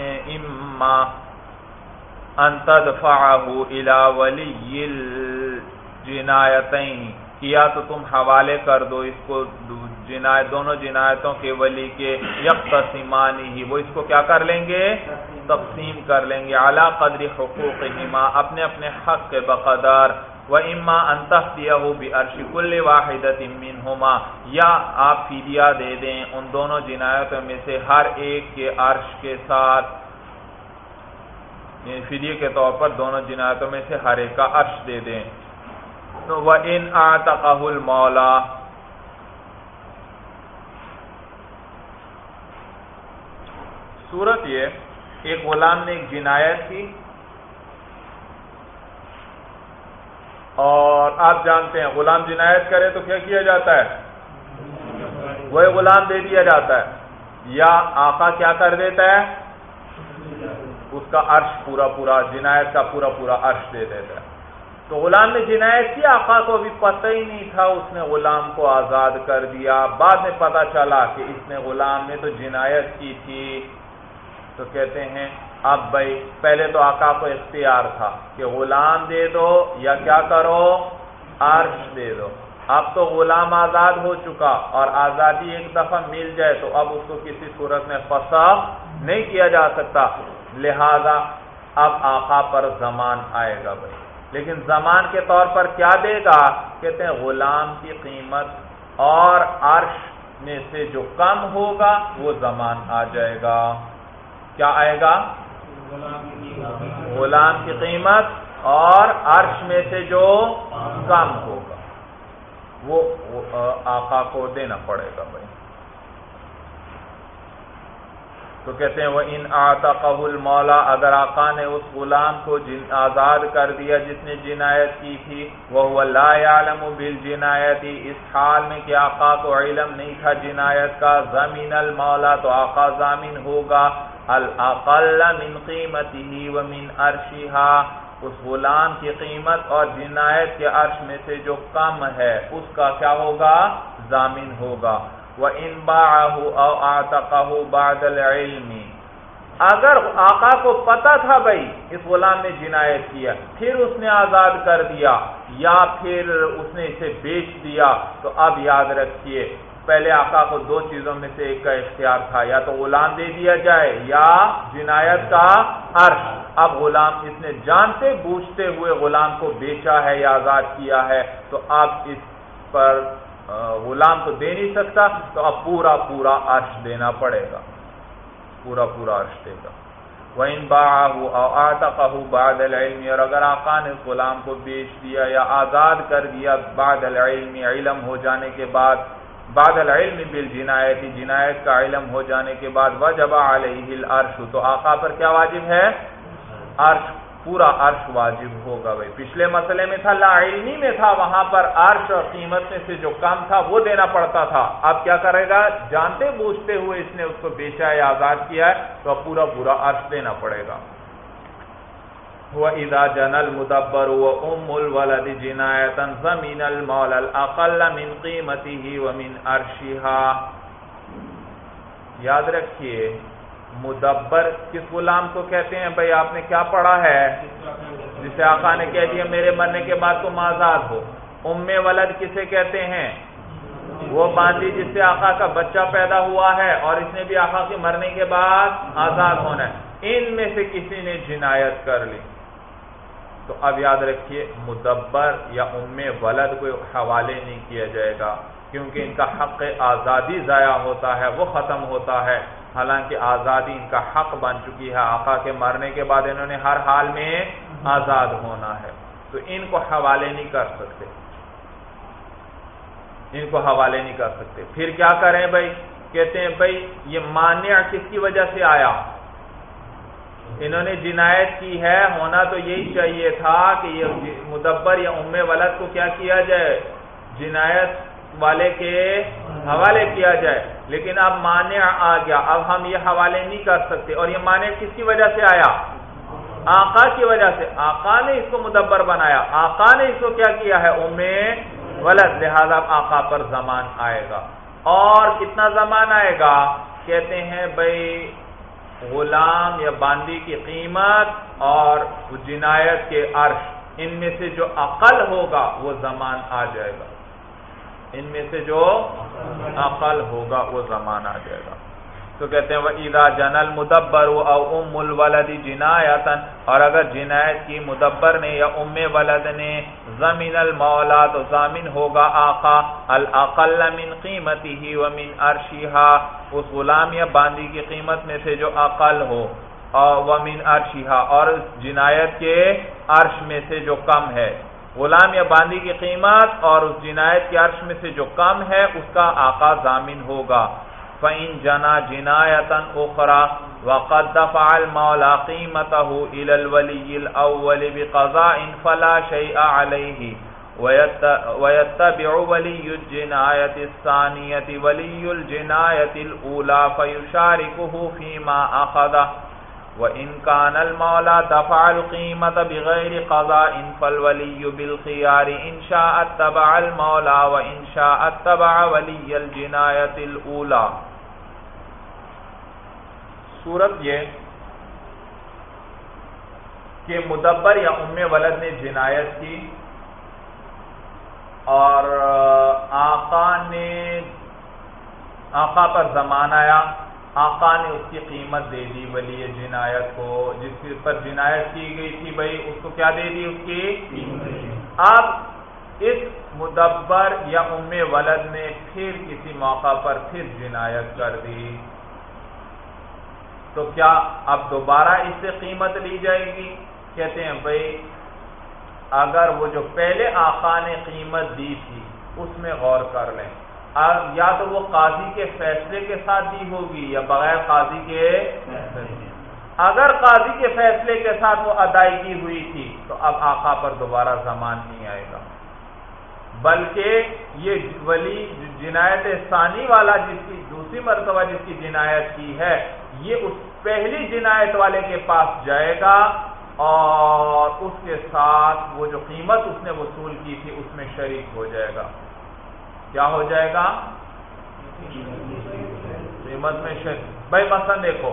ان تدفعه الى ولی الجنایتین، یا تو تم حوالے کر دو اس کو دونوں جنایتوں کے ولی کے، یقتسمانہ، وہ اس کو کیا کر لیں گے؟ تقسیم کر لیں گے، علی قدر حقوقہما، اپنے اپنے حق کے بقدر. وَإِمَّا أَن تَفْدِيَهُ بِأَرْشِ كُلِّ وَاحِدَةٍ مِّنْهُمَا، یا آپ فدیہ دے دیں ان دونوں جنایتوں میں سے ہر ایک کے عرش کے ساتھ، یعنی فدیے کے طور پر دونوں جنایتوں میں سے ہر ایک کا عرش دے دیں۔ وَإِنْ أَعْتَقَهُ الْمَوْلَى، صورت یہ ایک غلام نے ایک جنایت کی، اور آپ جانتے ہیں غلام جنایت کرے تو کیا کیا جاتا ہے؟ وہی غلام دے دیا جاتا ہے، یا آقا کیا کر دیتا ہے؟ اس کا عرش پورا جنایت کا پورا عرش دے دیتا ہے۔ تو غلام نے جنایت کی، آقا کو ابھی پتہ ہی نہیں تھا، اس نے غلام کو آزاد کر دیا، بعد میں پتہ چلا کہ اس نے غلام نے تو جنایت کی تھی، تو کہتے ہیں اب بھائی پہلے تو آقا کو اختیار تھا کہ غلام دے دو یا کیا کرو، عرش دے دو۔ اب تو غلام آزاد ہو چکا، اور آزادی ایک دفعہ مل جائے تو اب اس کو کسی صورت میں فسخ نہیں کیا جا سکتا، لہذا اب آقا پر ضمان آئے گا بھائی۔ لیکن ضمان کے طور پر کیا دے گا؟ کہتے ہیں غلام کی قیمت اور عرش میں سے جو کم ہوگا وہ ضمان آ جائے گا۔ کیا آئے گا؟ غلام کی قیمت اور عرش میں سے جو کم ہوگا وہ آقا کو دینا پڑے گا بھائی۔ تو کہتے ہیں وَإِنْ أَعْتَقَهُ الْمَوْلَى، اگر آقا نے اس غلام کو آزاد کر دیا جس نے جنایت کی تھی، وَهُوَ لَا يَعْلَمُ بِالْجِنَایَةِ، اس حال میں کہ آقا کو علم نہیں تھا جنایت کا، ضَمِنَ الْمَوْلَى، تو آقا ضامن ہوگا، الْأَقَلَّ مِنْ قِيمَتِهِ وَمِنْ عَرْشِهَا، اس غلام کی قیمت اور جنایت کے عرش میں سے جو کم ہے اس کا کیا ہوگا؟ ضامن ہوگا۔ وَإِنْ بَاعَهُ أَوْ أَعْتَقَهُ بَعْدَ الْعِلْمِ، اگر آقا کو پتا تھا بھائی اس غلام نے جنایت کیا، پھر اس نے آزاد کر دیا یا پھر اس نے اسے بیچ دیا، تو اب یاد رکھیے پہلے آقا کو دو چیزوں میں سے ایک کا اختیار تھا، یا تو غلام دے دیا جائے یا جنایت کا عرش۔ اب غلام اس نے جانتے بوجھتے ہوئے غلام کو بیچا ہے یا آزاد کیا ہے، تو اب اس پر غلام تو دے نہیں سکتا، تو اب پورا عرش دینا پڑے گا، پورا عرش دے گا۔ وَإِنْ بَاعَهُ أَوْ أَعْتَقَهُ بَعْدَ الْعِلْمِ، اور اگر آقا نے اس غلام کو بیچ دیا یا آزاد کر دیا بعد العلم، علم ہو جانے کے بعد، بعد العلم بالجنایت، جنایت کا علم ہو جانے کے بعد، وجب علیہ العرش، تو آقا پر کیا واجب ہے؟ عرش، پورا عرش واجب ہوگا بھائی۔ پچھلے مسئلے میں تھا لا علمی میں تھا، وہاں پر عرش اور قیمت میں سے جو کم تھا وہ دینا پڑتا تھا، اب کیا کرے گا؟ جانتے بوجھتے ہوئے اس نے اس کو بیچا ہے یا آزاد کیا ہے تو اب پورا عرش دینا پڑے گا۔ وَإِذَا جَنَى الْمُدَبَّرُ وَأُمُّ الْوَلَدِ جِنَایَةً ضَمِنَ الْمَوْلَى الْأَقَلَّ مِنْ قِیمَتِهِ وَمِنْ عَرْشِهَا، یاد رکھیے مدبر کس غلام کو کہتے ہیں بھائی؟ آپ نے کیا پڑھا ہے؟ جسے آقا نے کہہ دیا میرے مرنے کے بعد تم آزاد ہو۔ ام ولد کسے کہتے ہیں؟ وہ باندی جس سے آقا کا بچہ پیدا ہوا ہے اور اس نے بھی آقا کے مرنے کے بعد آزاد ہونا ہے، ان میں سے کسی نے جنایت کر لی تو اب یاد رکھیے مدبر یا ام ولد کو حوالے نہیں کیا جائے گا، کیونکہ ان کا حق آزادی ضائع ہوتا ہے، وہ ختم ہوتا ہے، حالانکہ آزادی ان کا حق بن چکی ہے، آقا کے مرنے کے بعد انہوں نے ہر حال میں آزاد ہونا ہے، تو ان کو حوالے نہیں کر سکتے، ان کو حوالے نہیں کر سکتے۔ پھر کیا کریں بھائی؟ کہتے ہیں بھائی یہ مانع کس کی وجہ سے آیا؟ انہوں نے جنایت کی ہے، ہونا تو یہی چاہیے تھا کہ یہ مدبر یا ام ولد کو کیا کیا جائے؟ جنایت والے کے حوالے کیا جائے، لیکن اب مانع آ گیا، اب ہم یہ حوالے نہیں کر سکتے، اور یہ مانع کس کی وجہ سے آیا؟ آقا کی وجہ سے، آقا نے اس کو مدبر بنایا، آقا نے اس کو کیا کیا ہے؟ ام ولد، لہذا آقا پر ضمان آئے گا۔ اور کتنا ضمان آئے گا؟ کہتے ہیں بھائی غلام یا باندی کی قیمت اور جنایت کے عرش، ان میں سے جو اقل ہوگا وہ ضمان آ جائے گا، ان میں سے جو اقل ہوگا وہ ضمان آ جائے گا۔ تو کہتے ہیں وَإِذَا جَنَى الْمُدَبَّرُ أَوْ أُمُّ الْوَلَدِ جِنَایَةً، اور اگر جنایت کی مدبر نے یا ام ولد نے، ضَمِنَ الْمَوْلَىٰ تو ضامن ہوگا آقا، الْأَقَلَّ مِنْ قِیمَتِهِ وَمِنْ عَرْشِهَا، اس غلام یا باندی کی قیمت میں سے جو اقل ہو، وَمِنْ عَرْشِهَا، اور جنایت کے عرش میں سے جو کم ہے، غلام یا باندی کی قیمت اور اس جنایت کے عرش میں سے جو کم ہے اس کا آقا ضامن ہوگا۔ فَإِنْ جَنَى جِنَایَةً أُخْرَى وَقَدْ دَفَعَ الْمَوْلَىٰ قِیمَتَهُ إِلَى الْوَلِيِّ الْأَوَّلِ بِقَضَاءٍ فَلَا شَيْءَ عَلَيْهِ، وَيَتَّبِعُ وَلِيُّ الْجِنَایَةِ الثَّانِیَةِ وَلِيُّ الْجِنَایَةِ الْأُولَىٰ فَيُشَارِكُهُ فِيمَا أَخَذَهُ، وَإِنْ كَانَ الْمَوْلَىٰ دَفَعَ الْقِیمَةَ بِغَیْرِ قَضَاءٍ فَالْوَلِيُّ بِالْخِيَارِ إِنْ شَاءَ اتَّبَعَ الْمَوْلَىٰ وَإِنْ شَاءَ اتَّبَعَ وَلِيَّ الْجِنَایَةِ الْأُولَىٰ۔ صورت یہ کہ مدبر یا ام ولد نے جنایت کی اور آقا پر زمان آیا، آقا نے اس کی قیمت دے دی ولی جنایت کو، جس پر جنایت کی گئی تھی بھائی اس کو کیا دے دی، اس کی قیمت۔ اب اس مدبر یا ام ولد نے پھر کسی موقع پر پھر جنایت کر دی، تو کیا اب دوبارہ اس سے قیمت لی جائے گی؟ کہتے ہیں بھائی اگر وہ جو پہلے آقا نے قیمت دی تھی اس میں غور کر لیں، یا تو وہ قاضی کے فیصلے کے ساتھ دی ہوگی یا بغیر قاضی کے، اگر قاضی کے فیصلے کے ساتھ وہ ادائیگی ہوئی تھی تو اب آقا پر دوبارہ زمان نہیں آئے گا، بلکہ یہ ولی جنایت ثانی والا جس کی دوسری مرتبہ جس کی جنایت کی ہے یہ اس پہلی جنایت والے کے پاس جائے گا اور اس کے ساتھ وہ جو قیمت اس نے وصول کی تھی اس میں شریک ہو جائے گا۔ کیا ہو جائے گا؟ قیمت میں شریک۔ بھائی مثلا دیکھو،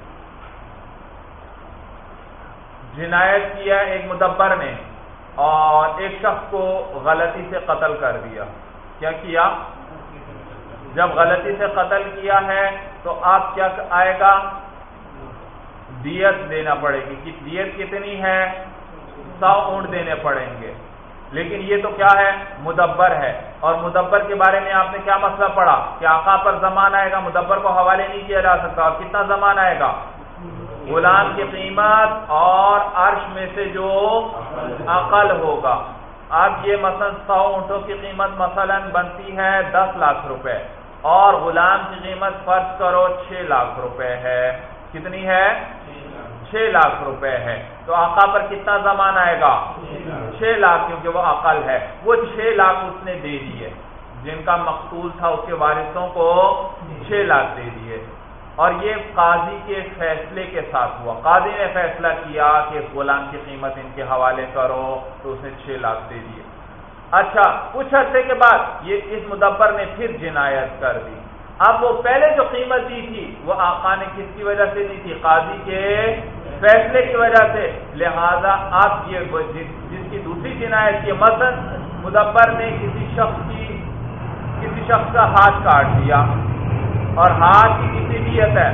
جنایت کیا ایک مدبر نے اور ایک شخص کو غلطی سے قتل کر دیا۔ کیا کیا؟ جب غلطی سے قتل کیا ہے تو اب کیا آئے گا؟ دیت دینا پڑے گی۔ دیت کتنی ہے؟ 100 اونٹ دینے پڑیں گے، لیکن یہ تو کیا ہے؟ مدبر ہے، اور مدبر کے بارے میں آپ نے کیا مسئلہ پڑھا کہ آقا پر زمان آئے گا، مدبر کو حوالے نہیں کیا جا سکتا، اور کتنا زمان آئے گا؟ غلام کی قیمت اور عرش میں سے جو اقل ہوگا۔ اب یہ مثلا 100 اونٹوں کی قیمت مثلا بنتی ہے 10 لاکھ روپے اور غلام کی قیمت فرض کرو 6 لاکھ روپے ہے۔ کتنی ہے؟ 6 لاکھ روپے ہے، تو آقا پر کتنا زمان آئے گا؟ 6 لاکھ، کیونکہ وہ اقل ہے۔ وہ 6 لاکھ اس نے دے دیے، جن کا مقتول تھا اس کے وارثوں کو 6 لاکھ دے دیے، اور یہ قاضی کے فیصلے کے ساتھ ہوا۔ قاضی نے فیصلہ کیا کہ اس غلام کی قیمت ان کے حوالے کرو، تو اس نے 6 لاکھ دے دیے۔ اچھا، کچھ عرصے کے بعد یہ اس مدبر نے پھر جنایت کر دی۔ اب وہ پہلے جو قیمت دی تھی وہ آقا نے کس کی وجہ سے دی تھی؟ قاضی کے فیصلے کی وجہ سے، لہذا اب یہ جس کی دوسری جنایت کی، مثلا مدبر نے کسی شخص کا ہاتھ کاٹ دیا اور ہاتھ کی کتنی دیت ہے؟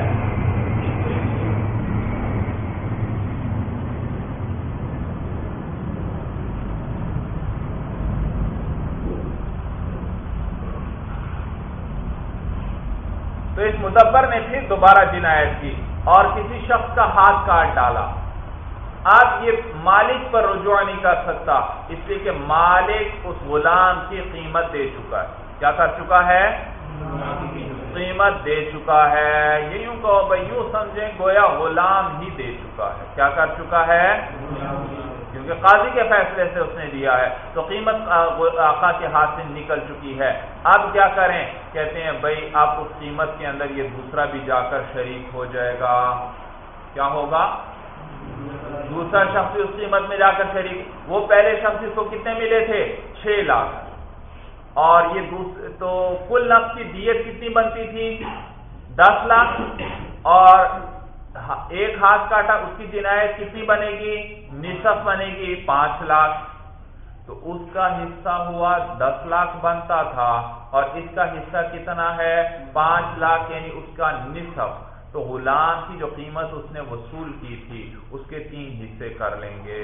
تو اس مدبر نے پھر دوبارہ جنایت کی اور کسی شخص کا ہاتھ کاٹ ڈالا۔ اب یہ مالک پر رجوع نہیں کر سکتا، اس لیے کہ مالک اس غلام کی قیمت دے چکا ہے۔ کیا کر چکا ہے؟ قیمت دے چکا ہے۔ یہ یوں کہو بھائی، یوں سمجھیں گویا غلام ہی دے چکا ہے۔ کیا کر چکا ہے؟ کیونکہ قاضی کے فیصلے سے اس نے دیا ہے، تو قیمت آقا کے ہاتھ سے نکل چکی ہے۔ اب کیا کریں؟ کہتے ہیں بھائی آپ اس قیمت کے اندر یہ دوسرا بھی جا کر شریک ہو جائے گا۔ کیا ہوگا؟ دوسرا شخص اس قیمت میں جا کر شریک۔ وہ پہلے شخص کو کتنے ملے تھے؟ 6 لاکھ، اور یہ تو کل نفس کی دیت کتنی بنتی تھی؟ 10 لاکھ، اور ایک ہاتھ کاٹا، اس کی جنایت کتنی بنے گی؟ نصف بنے گی، 5 لاکھ۔ تو اس کا حصہ ہوا 10 لاکھ بنتا تھا، اور اس کا حصہ کتنا ہے 5 لاکھ، یعنی اس کا نصف۔ تو غلام کی جو قیمت اس نے وصول کی تھی اس کے 3 حصے کر لیں گے۔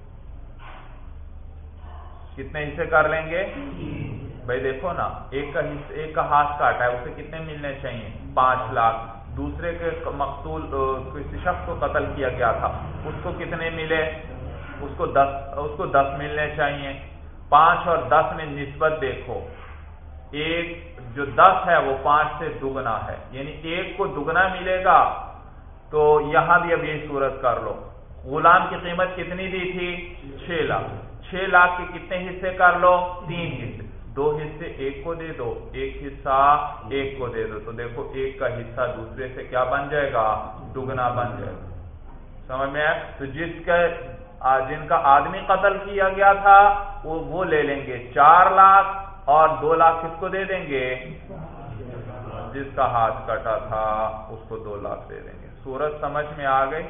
کتنے حصے کر لیں گے؟ بھائی دیکھو نا، ایک کا ہاتھ کاٹا ہے، اسے کتنے ملنے چاہیے 5 لاکھ۔ دوسرے کے مقتول کسی شخص کو قتل کیا گیا تھا، اس کو کتنے ملے؟ اس کو 10 ملنے چاہیے۔ 5 اور 10 میں نسبت دیکھو، ایک جو 10 ہے وہ 5 سے دگنا ہے، یعنی ایک کو دگنا ملے گا۔ تو یہاں بھی اب یہی صورت کر لو، غلام کی قیمت کتنی دی تھی 6 لاکھ، 6 لاکھ کے کتنے حصے کر لو 3 حصے، 2 حصے ایک کو دے دو، ایک حصہ ایک کو دے دو، تو دیکھو ایک کا حصہ دوسرے سے کیا بن جائے گا؟ دگنا بن جائے گا۔ سمجھ میں آیا؟ تو جن کا آدمی قتل کیا گیا تھا وہ لے لیں گے 4 لاکھ، اور 2 لاکھ کس کو دے دیں گے؟ جس کا ہاتھ کٹا تھا اس کو 2 لاکھ دے دیں گے۔ صورت سمجھ میں آ گئی؟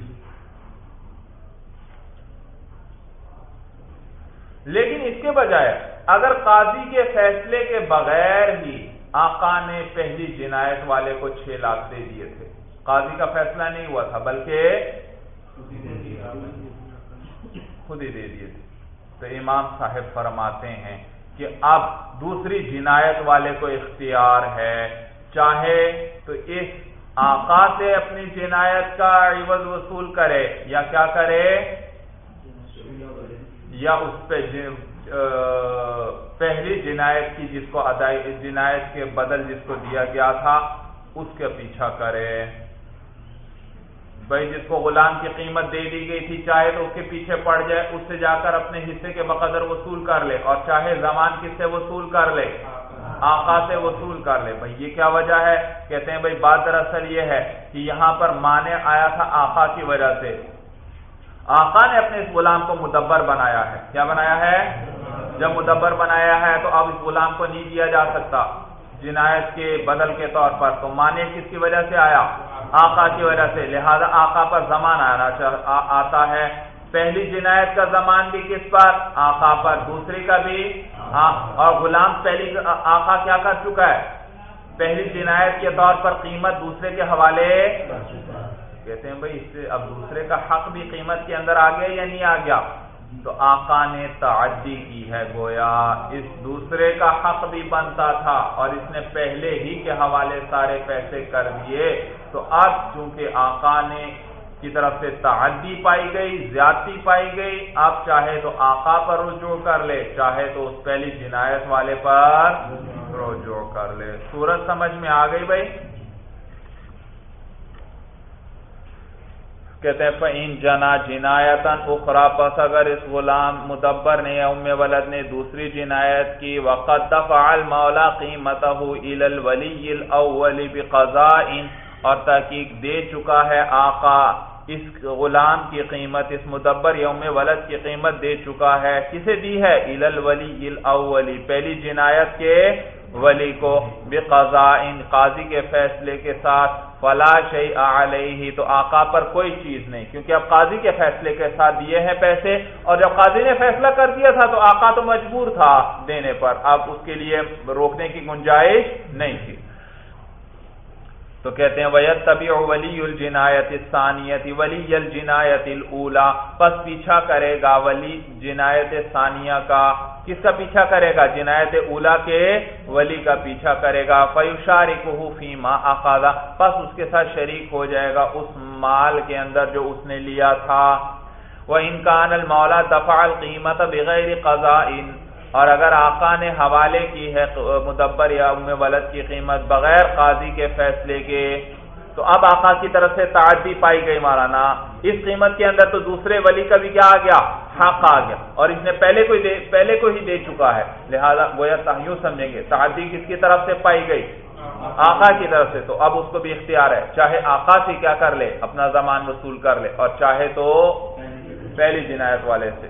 لیکن اس کے بجائے اگر قاضی کے فیصلے کے بغیر ہی آقا نے پہلی جنایت والے کو 6 لاکھ دے دیے تھے، قاضی کا فیصلہ نہیں ہوا تھا بلکہ خود ہی دے دیے تھے، تو امام صاحب فرماتے ہیں کہ اب دوسری جنایت والے کو اختیار ہے، چاہے تو اس آقا سے اپنی جنایت کا عوض وصول کرے، یا کیا کرے، یا اس پہ پہلی جنایت کی جس کو جنایت کے بدل جس کو دیا گیا تھا اس کا پیچھا کرے۔ بھائی جس کو غلام کی قیمت دے دی گئی تھی، چاہے تو اس کے پیچھے پڑ جائے، اس سے جا کر اپنے حصے کے بقدر وصول کر لے، اور چاہے زمان کس سے وصول کر لے؟ آقا سے وصول کر لے۔ بھائی یہ کیا وجہ ہے؟ کہتے ہیں بھائی بات دراصل یہ ہے کہ یہاں پر مانع آیا تھا آقا کی وجہ سے، آقا نے اپنے اس غلام کو مدبر بنایا ہے۔ کیا بنایا ہے؟ جب مدبر بنایا ہے تو اب اس غلام کو نہیں دیا جا سکتا جنایت کے بدل کے طور پر، تو مانع کس کی وجہ سے آیا؟ آقا کی وجہ سے، لہذا آقا پر زمان آتا ہے۔ پہلی جنایت کا زمان بھی کس پر؟ آقا پر، دوسری کا بھی، اور غلام پہلی آقا کیا کر چکا ہے؟ پہلی جنایت کے طور پر قیمت دوسرے کے حوالے۔ کہتے ہیں بھائی اس سے اب دوسرے کا حق بھی قیمت کے اندر آ گیا یا نہیں آ گیا؟ تو آقا نے تعدی کی ہے، گویا اس دوسرے کا حق بھی بنتا تھا اور اس نے پہلے ہی کے حوالے سارے پیسے کر دیے، تو اب چونکہ آقا نے کی طرف سے تعدی پائی گئی، زیادتی پائی گئی، اب چاہے تو آقا پر رجوع کر لے، چاہے تو اس پہلی جنایت والے پر رجوع کر لے۔ صورت سمجھ میں آ گئی بھائی؟ کہتے ہیں فَإِن جَنَا جِنَایَةً أُخْرَىٰ، پس اگر اس غلام مدبر نے یا ام ولد نے دوسری جنایت کی، وَقَدْ دَفَعَ الْمَوْلَىٰ قِیمَتَهُ إِلَى الْوَلِيِّ الْأَوَّلِ بِقَضَاءٍ، اور تحقیق دے چکا ہے آقا اس غلام کی قیمت، اس مدبر یا ام ولد کی قیمت دے چکا ہے، کسے دی ہے؟ إِلَى الْوَلِيِّ الْأَوَّلِ، پہلی جنایت کے ولی کو، بقضاء، قاضی کے فیصلے کے ساتھ، فلا شیء علیہ، تو آقا پر کوئی چیز نہیں، کیونکہ اب قاضی کے فیصلے کے ساتھ دیے ہیں پیسے، اور جب قاضی نے فیصلہ کر دیا تھا تو آقا تو مجبور تھا دینے پر، اب اس کے لیے روکنے کی گنجائش نہیں تھی۔ تو کہتے ہیں وَيَتَّبِعُ وَلِيُّ الْجِنَایَةِ الثَّانِیَةِ وَلِيَّ الْجِنَایَةِ الْأُولَىٰ، پس پیچھا کرے گا ولی جنایت ثانیہ کا، کس کا پیچھا کرے گا؟ جنایت اولا کے ولی کا پیچھا کرے گا، فَيُشَارِكُهُ فِي مَا أَخَذَ، پس اس کے ساتھ شریک ہو جائے گا اس مال کے اندر جو اس نے لیا تھا۔ وَإِن كَانَ الْمَوْلَىٰ دَفَعَ الْقِیمَةَ بِغَیْرِ قَضَاءٍ، اور اگر آقا نے حوالے کی ہے مدبر یا ام ولد کی قیمت بغیر قاضی کے فیصلے کے، تو اب آقا کی طرف سے تعدی پائی گئی مولانا، اس قیمت کے اندر تو دوسرے ولی کا بھی کیا آ گیا؟ حق آ گیا، اور اس نے پہلے کو ہی دے چکا ہے، لہذا گویا یوں سمجھیں گے تعدی کس کی طرف سے پائی گئی؟ آقا کی طرف سے، تو اب اس کو بھی اختیار ہے، چاہے آقا سے کیا کر لے؟ اپنا زمان وصول کر لے، اور چاہے تو پہلی جنایت والے سے۔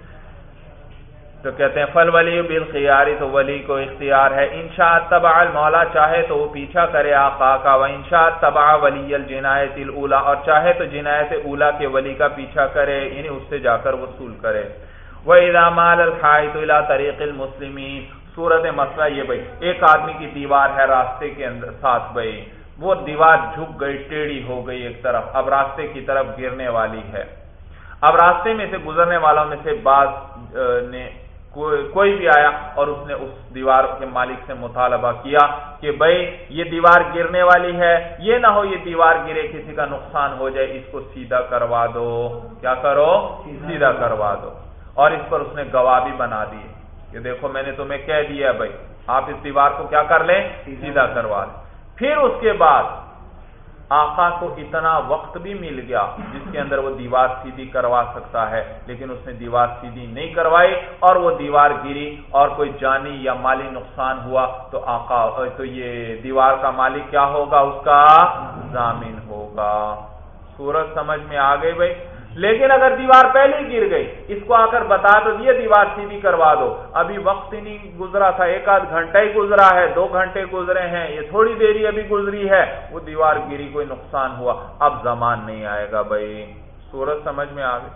تو کہتے ہیں فل ولی بالخیار، تو ولی کو اختیار ہے، انشاء تبع المولا، چاہے تو وہ پیچھا کرے آقا کا، وانشاء تبع ولی الجنایت الاولی، اور چاہے تو جنایت اولا کے ولی کا پیچھا کرے، یعنی اس سے جا کر وصول کرے۔ وَإِذَا مَالَ الْحَائِطُ إِلَى طَرِيقِ الْمُسْلِمِينَ صورت مسئلہ یہ بھائی، ایک آدمی کی دیوار ہے راستے کے اندر ساتھ بھائی، وہ دیوار جھک گئی، ٹیڑھی ہو گئی ایک طرف، اب راستے کی طرف گرنے والی ہے۔ اب راستے میں سے گزرنے والوں میں سے بعض نے کوئی بھی آیا اور اس نے اس دیوار کے مالک سے مطالبہ کیا کہ بھائی یہ دیوار گرنے والی ہے، یہ نہ ہو یہ دیوار گرے کسی کا نقصان ہو جائے، اس کو سیدھا کروا دو۔ کیا کرو؟ سیدھا کروا دو۔ اور اس پر اس نے گواہ بھی بنا دی کہ دیکھو میں نے تمہیں کہہ دیا بھائی آپ اس دیوار کو کیا کر لیں؟ سیدھا کروا لیں۔ پھر اس کے بعد آقا کو اتنا وقت بھی مل گیا جس کے اندر وہ دیوار سیدھی کروا سکتا ہے، لیکن اس نے دیوار سیدھی نہیں کروائی اور وہ دیوار گری اور کوئی جانی یا مالی نقصان ہوا تو یہ دیوار کا مالک کیا ہوگا؟ اس کا ضامن ہوگا۔ صورت سمجھ میں آ گئی بھائی؟ لیکن اگر دیوار پہلے ہی گر گئی، اس کو آ کر بتا تو دیا دیوار سیدھی کروا دو، ابھی وقت ہی نہیں گزرا تھا، ایک آدھ گھنٹہ ہی گزرا ہے، 2 گھنٹے گزرے ہیں، یہ تھوڑی دیری ابھی گزری ہے، وہ دیوار گری، کوئی نقصان ہوا، اب زمان نہیں آئے گا بھائی۔ صورت سمجھ میں آ گئی؟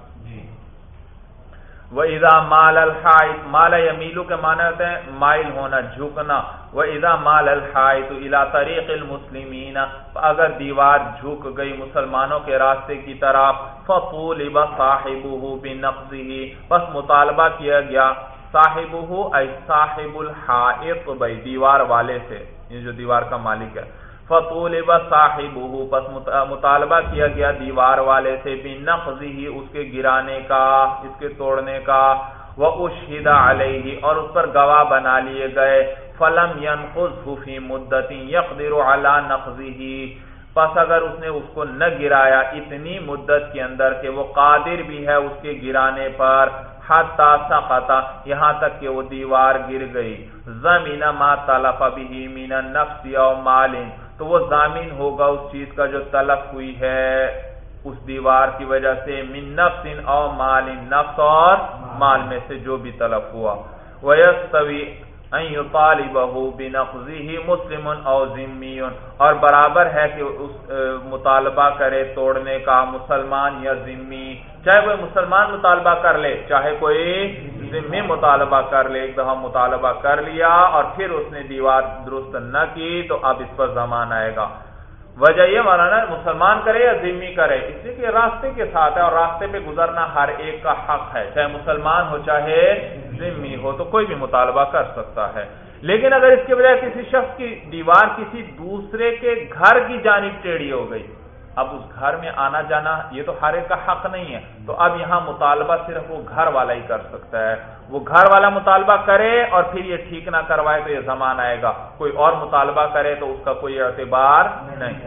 وَإِذَا مَالَ الْحَائِطُ مَالَ يَمِيلُ کے معنی ہوتے ہیں مائل ہونا، جھکنا۔ وَإِذَا مَالَ الْحَائِطُ إِلَى طَرِيقِ الْمُسْلِمِينَ اگر دیوار جھک گئی مسلمانوں کے راستے کی طرف، فَطُولِبَ صَاحِبُهُ بِنَقْضِهِ پس مطالبہ کیا گیا صاحبہ ای صاحب الحائط بھائی دیوار والے سے، یہ جو دیوار کا مالک ہے، فطولب صاحبہ پس مطالبہ کیا گیا دیوار والے سے بنقضہ اس کے گرانے کا، اس کے توڑنے کا، واشہد علیہ اور اس پر گواہ بنا لیے گئے، فلم ینقضہ فی مدت یقدر علی نقضہ پس اگر اس نے اس کو نہ گرایا اتنی مدت کے اندر کہ وہ قادر بھی ہے اس کے گرانے پر، حتی سقط یہاں تک کہ وہ دیوار گر گئی، ضمن ما تلف به من النفس او مال تو وہ ضامن ہوگا اس چیز کا جو تلف ہوئی ہے اس دیوار کی وجہ سے، من نفس او مال نفس اور مال میں سے جو بھی تلف ہوا، ویستوی ان یطالبہ بنقضہ مسلم او ذمی اور برابر ہے کہ اس مطالبہ کرے توڑنے کا مسلمان یا ذمی، چاہے کوئی مسلمان مطالبہ کر لے چاہے کوئی ذمی مطالبہ کر لے، ایک دفعہ مطالبہ کر لیا اور پھر اس نے دیوار درست نہ کی تو اب اس پر زمان آئے گا۔ وجہ یہ مولانا مسلمان کرے یا ذمی کرے، اس لیے کہ راستے کے ساتھ ہے اور راستے پہ گزرنا ہر ایک کا حق ہے، چاہے مسلمان ہو چاہے ذمی ہو، تو کوئی بھی مطالبہ کر سکتا ہے۔ لیکن اگر اس کے بجائے کسی شخص کی دیوار کسی دوسرے کے گھر کی جانب ٹیڑھی ہو گئی، اب اس گھر میں آنا جانا یہ تو ہر ایک کا حق نہیں ہے، تو اب یہاں مطالبہ صرف وہ گھر والا ہی کر سکتا ہے، وہ گھر والا مطالبہ کرے اور پھر یہ ٹھیک نہ کروائے تو یہ زمان آئے گا، کوئی اور مطالبہ کرے تو اس کا کوئی اعتبار نہیں۔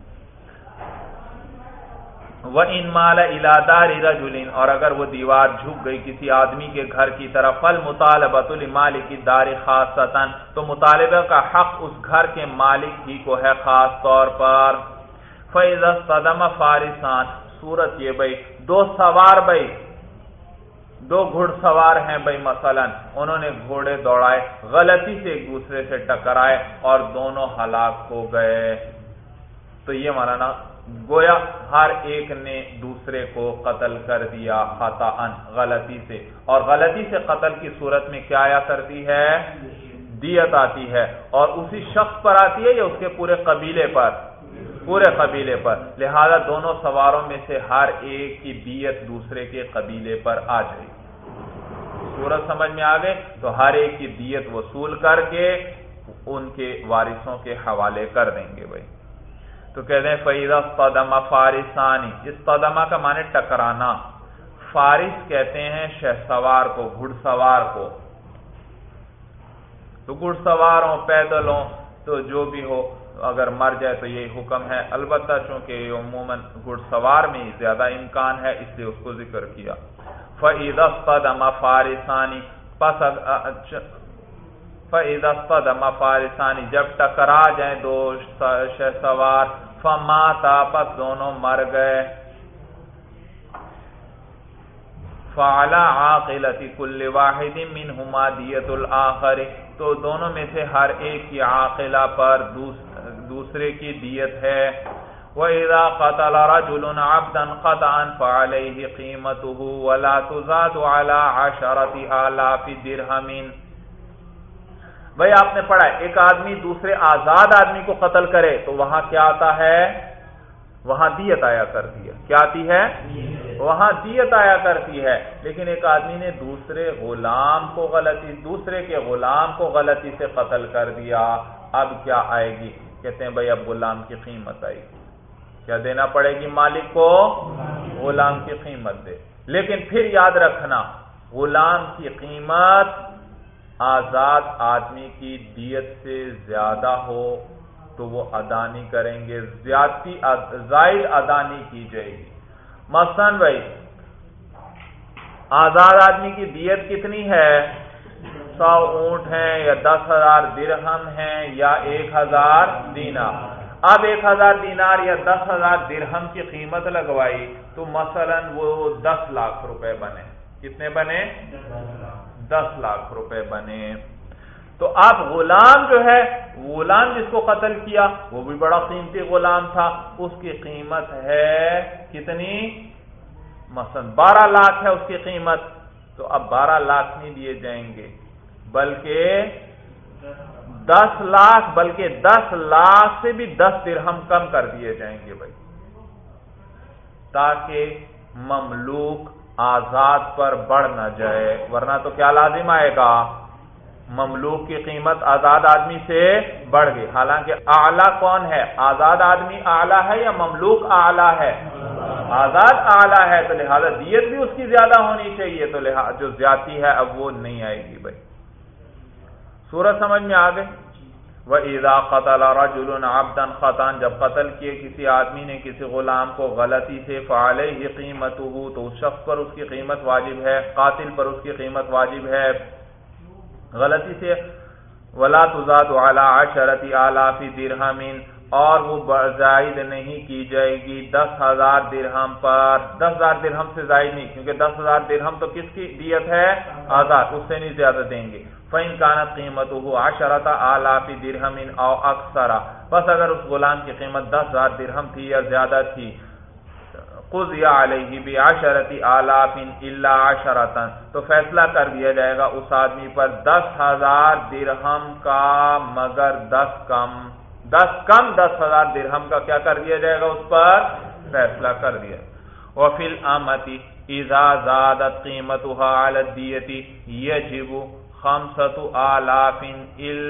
وَإِن مَالَ إِلَى دَارِ رَجُلٍ اور اگر وہ دیوار جھک گئی کسی آدمی کے گھر کی طرف، فَالْمُطَالَبَةُ لِمَالِكِ الدَّارِ خَاصَّةً تو مطالبہ کا حق اس گھر کے مالک ہی کو ہے خاص طور پر۔ فَإِذَا اصْطَدَمَ فَارِسَانِ صورت یہ بھائی دو سوار بھائی دو گھڑ سوار ہیں بھائی مثلا انہوں نے گھوڑے دوڑائے، غلطی سے ایک دوسرے سے ٹکرائے اور دونوں ہلاک ہو گئے، تو یہ مانا گویا ہر ایک نے دوسرے کو قتل کر دیا خطأً غلطی سے، اور غلطی سے قتل کی صورت میں کیا آیا کرتی ہے؟ دیت آتی ہے، اور اسی شخص پر آتی ہے یا اس کے پورے قبیلے پر؟ پورے قبیلے پر، لہذا دونوں سواروں میں سے ہر ایک کی دیت دوسرے کے قبیلے پر آ جائے گی۔ صورت سمجھ میں آ گئے؟ تو ہر ایک کی دیت وصول کر کے ان کے وارثوں کے حوالے کر دیں گے بھائی۔ تو کہتے ہیں فَإِذَا اصْطَدَمَ فَارِسَانِ اصطدمہ کا معنی ٹکرانا، فارس کہتے ہیں شہ سوار کو، گھڑ سوار کو، تو گھڑ سوار ہوں پیدل ہوں تو جو بھی ہو اگر مر جائے تو یہ حکم ہے، البتہ چونکہ عموماً گھڑ سوار میں زیادہ امکان ہے اس لیے اس کو ذکر کیا۔ فَإِذَا اصْطَدَمَ فَارِسَانِ فَإِذَا اصْطَدَمَ فَارِسَانِ جب ٹکرا جائیں دو شہ سوار، فَمَاتَا پس دونوں مر گئے، فَعَلَى عَاقِلَةِ كُلِّ وَاحِدٍ مِّنْهُمَا دِيَةُ الْآخَرِ تو دونوں میں سے ہر ایک کی عاقلہ پر دوسرے کی دیت ہے، وَإِذَا قَتَلَ رَجُلٌ عَبْدًا خَطَأً فَعَلَيْهِ قِيمَتُهُ وَلَا تُزَادُ عَلَى 10,000 دِرْهَمٍ۔ بھئی آپ نے پڑھا ہے ایک آدمی دوسرے آزاد آدمی کو قتل کرے تو وہاں کیا آتا ہے؟ وہاں دیت آیا کرتی ہے۔ کیا آتی ہے؟ وہاں دیت آیا کرتی ہے۔ لیکن ایک آدمی نے دوسرے کے غلام کو غلطی سے قتل کر دیا، اب کیا آئے گی؟ کہتے ہیں بھئی اب غلام کی قیمت آئے گی۔ کیا دینا پڑے گی مالک کو؟ غلام کی قیمت دے۔ لیکن پھر یاد رکھنا غلام کی قیمت آزاد آدمی کی دیت سے زیادہ ہو تو وہ ادا نہیں کریں گے، زائد ادا نہیں کی جائے گی۔ مثلا بھائی آزاد آدمی کی دیت کتنی ہے؟ 100 اونٹ ہیں یا 10,000 درہم ہیں یا 1,000 دینار۔ اب 1,000 دینار یا 10,000 درہم کی قیمت لگوائی تو مثلا وہ 10 لاکھ روپے بنے۔ کتنے بنے؟ 10 لاکھ روپے بنے۔ تو اب غلام جو ہے، غلام جس کو قتل کیا وہ بھی بڑا قیمتی غلام تھا، اس کی قیمت ہے کتنی؟ مثلا 12 لاکھ ہے اس کی قیمت، تو اب 12 لاکھ نہیں دیے جائیں گے بلکہ 10 لاکھ سے بھی 10 درہم کم کر دیے جائیں گے بھائی، تاکہ مملوک آزاد پر بڑھ نہ جائے، ورنہ تو کیا لازم آئے گا؟ مملوک کی قیمت آزاد آدمی سے بڑھ گئی، حالانکہ اعلیٰ کون ہے؟ آزاد آدمی اعلیٰ ہے یا مملوک اعلیٰ ہے؟ آزاد اعلیٰ ہے، تو لہذا دیت بھی اس کی زیادہ ہونی چاہیے، تو لہذا جو زیادتی ہے اب وہ نہیں آئے گی بھائی۔ سورت سمجھ میں آ گئی؟ وَإِذَا قَتَلَ رَجُلٌ عَبْدًا خَطَأً، جب قتل کیے کسی آدمی نے کسی غلام کو غلطی سے، فَعَلَيْهِ قِيمَتُهُ، تو اس شخص پر اس کی قیمت واجب ہے، قاتل پر اس کی قیمت واجب ہے غلطی سے۔ وَلَا تُزَادُ عَلَى 10,000 دِرْهَمٍ، اور وہ زائد نہیں کی جائے گی 10,000 درہم پر۔ 10,000 درہم سے زائد نہیں، کیونکہ 10,000 درہم تو کس کی دیت ہے؟ آزاد، اس سے نہیں زیادہ دیں گے۔ فَإِنْ كَانَتْ قِيمَتُهُ 10,000 دِرْهَمٍ أَوْ أَكْثَرَ، بس اگر اس غلام کی قیمت 10,000 درہم تھی یا زیادہ تھی، قُضِيَ عَلَيْهِ ب10,000 إِلَّا 10، تو فیصلہ کر دیا جائے گا اس آدمی پر 10,000 درہم کا مگر 10 کم 10,000 درہم کا کیا کر دیا جائے گا؟ اس پر فیصلہ کر دیا۔ وَفِي الْأَمَةِ إِذَا زَادَتْ قِيمَتُهَا عَلَى الدِّيَةِ يَجِبُ 5,000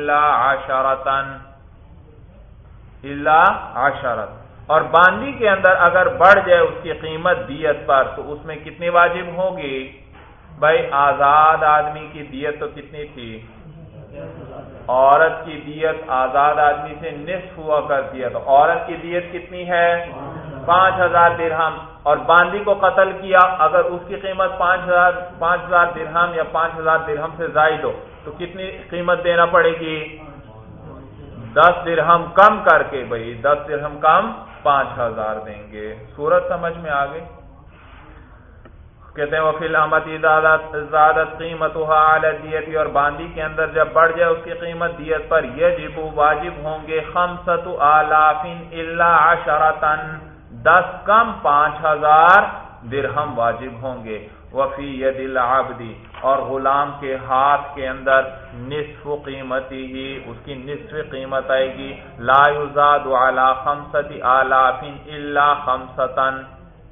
إِلَّا 10، اور باندی کے اندر اگر بڑھ جائے اس کی قیمت دیت پر تو اس میں کتنی واجب ہوگی؟ بھائی آزاد آدمی کی دیت تو کتنی تھی؟ عورت کی دیت آزاد آدمی سے نصف ہوا کرتی ہے، تو عورت کی دیت کتنی ہے؟ 5,000 درہم، اور باندی کو قتل کیا، اگر اس کی قیمت 5,000 درہم یا 5,000 درہم سے زائد ہو تو کتنی قیمت دینا پڑے گی؟ 10 درہم کم کر کے، بھائی 10 درہم کم 5,000 دیں گے۔ صورت سمجھ میں آ گئی؟ کہتے ہیں وَفِي الْأَمَةِ إِذَا زَادَتْ قِيمَتُهَا عَلَى الدِّيَةِ، اور باندی کے اندر جب بڑھ جائے اس کی قیمت دیت پر، يَجِبُ واجب ہوں گے 5,000 إِلَّا 10، 10 کم 5,000 درہم واجب ہوں گے۔ وَفِي يَدِ الْعَبْدِ، اور غلام کے ہاتھ کے اندر نصف قیمتہ، اس کی نصف قیمت آئے گی، لا يزاد على 5,000 إلا 5،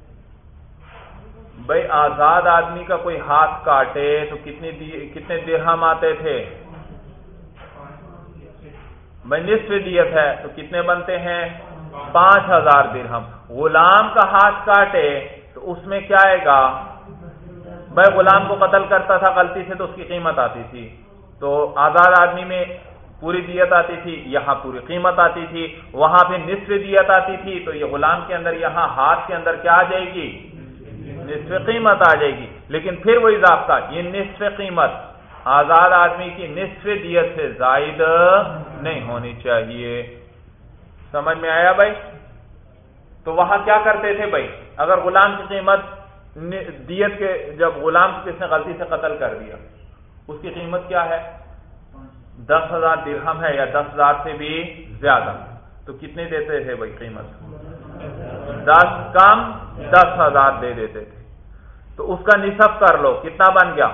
بھئی آزاد آدمی کا کوئی ہاتھ کاٹے تو کتنے درہم آتے تھے؟ بھئی نصف دیت ہے تو کتنے بنتے ہیں؟ 5,000 درہم۔ غلام کا ہاتھ کاٹے تو اس میں کیا آئے گا؟ بھائی غلام کو قتل کرتا تھا غلطی سے تو اس کی قیمت آتی تھی، تو آزاد آدمی میں پوری دیت آتی تھی، یہاں پوری قیمت آتی تھی، وہاں پہ نصف دیت آتی تھی، تو یہ غلام کے اندر یہاں ہاتھ کے اندر کیا آ جائے گی؟ نصف قیمت آ جائے گی۔ لیکن پھر وہی ضابطہ، یہ نصف قیمت آزاد آدمی کی نصف دیت سے زائد نہیں ہونی چاہیے۔ سمجھ میں آیا بھائی؟ تو وہاں کیا کرتے تھے بھائی؟ اگر غلام کی قیمت دیت کے، جب غلام کس نے غلطی سے قتل کر دیا اس کی قیمت کیا ہے؟ 10,000 درہم ہے یا 10,000 سے بھی زیادہ، تو کتنے دیتے تھے بھائی قیمت؟ 10 कम 10,000 दे देते थे। تو اس کا نصف کر لو، کتنا بن گیا؟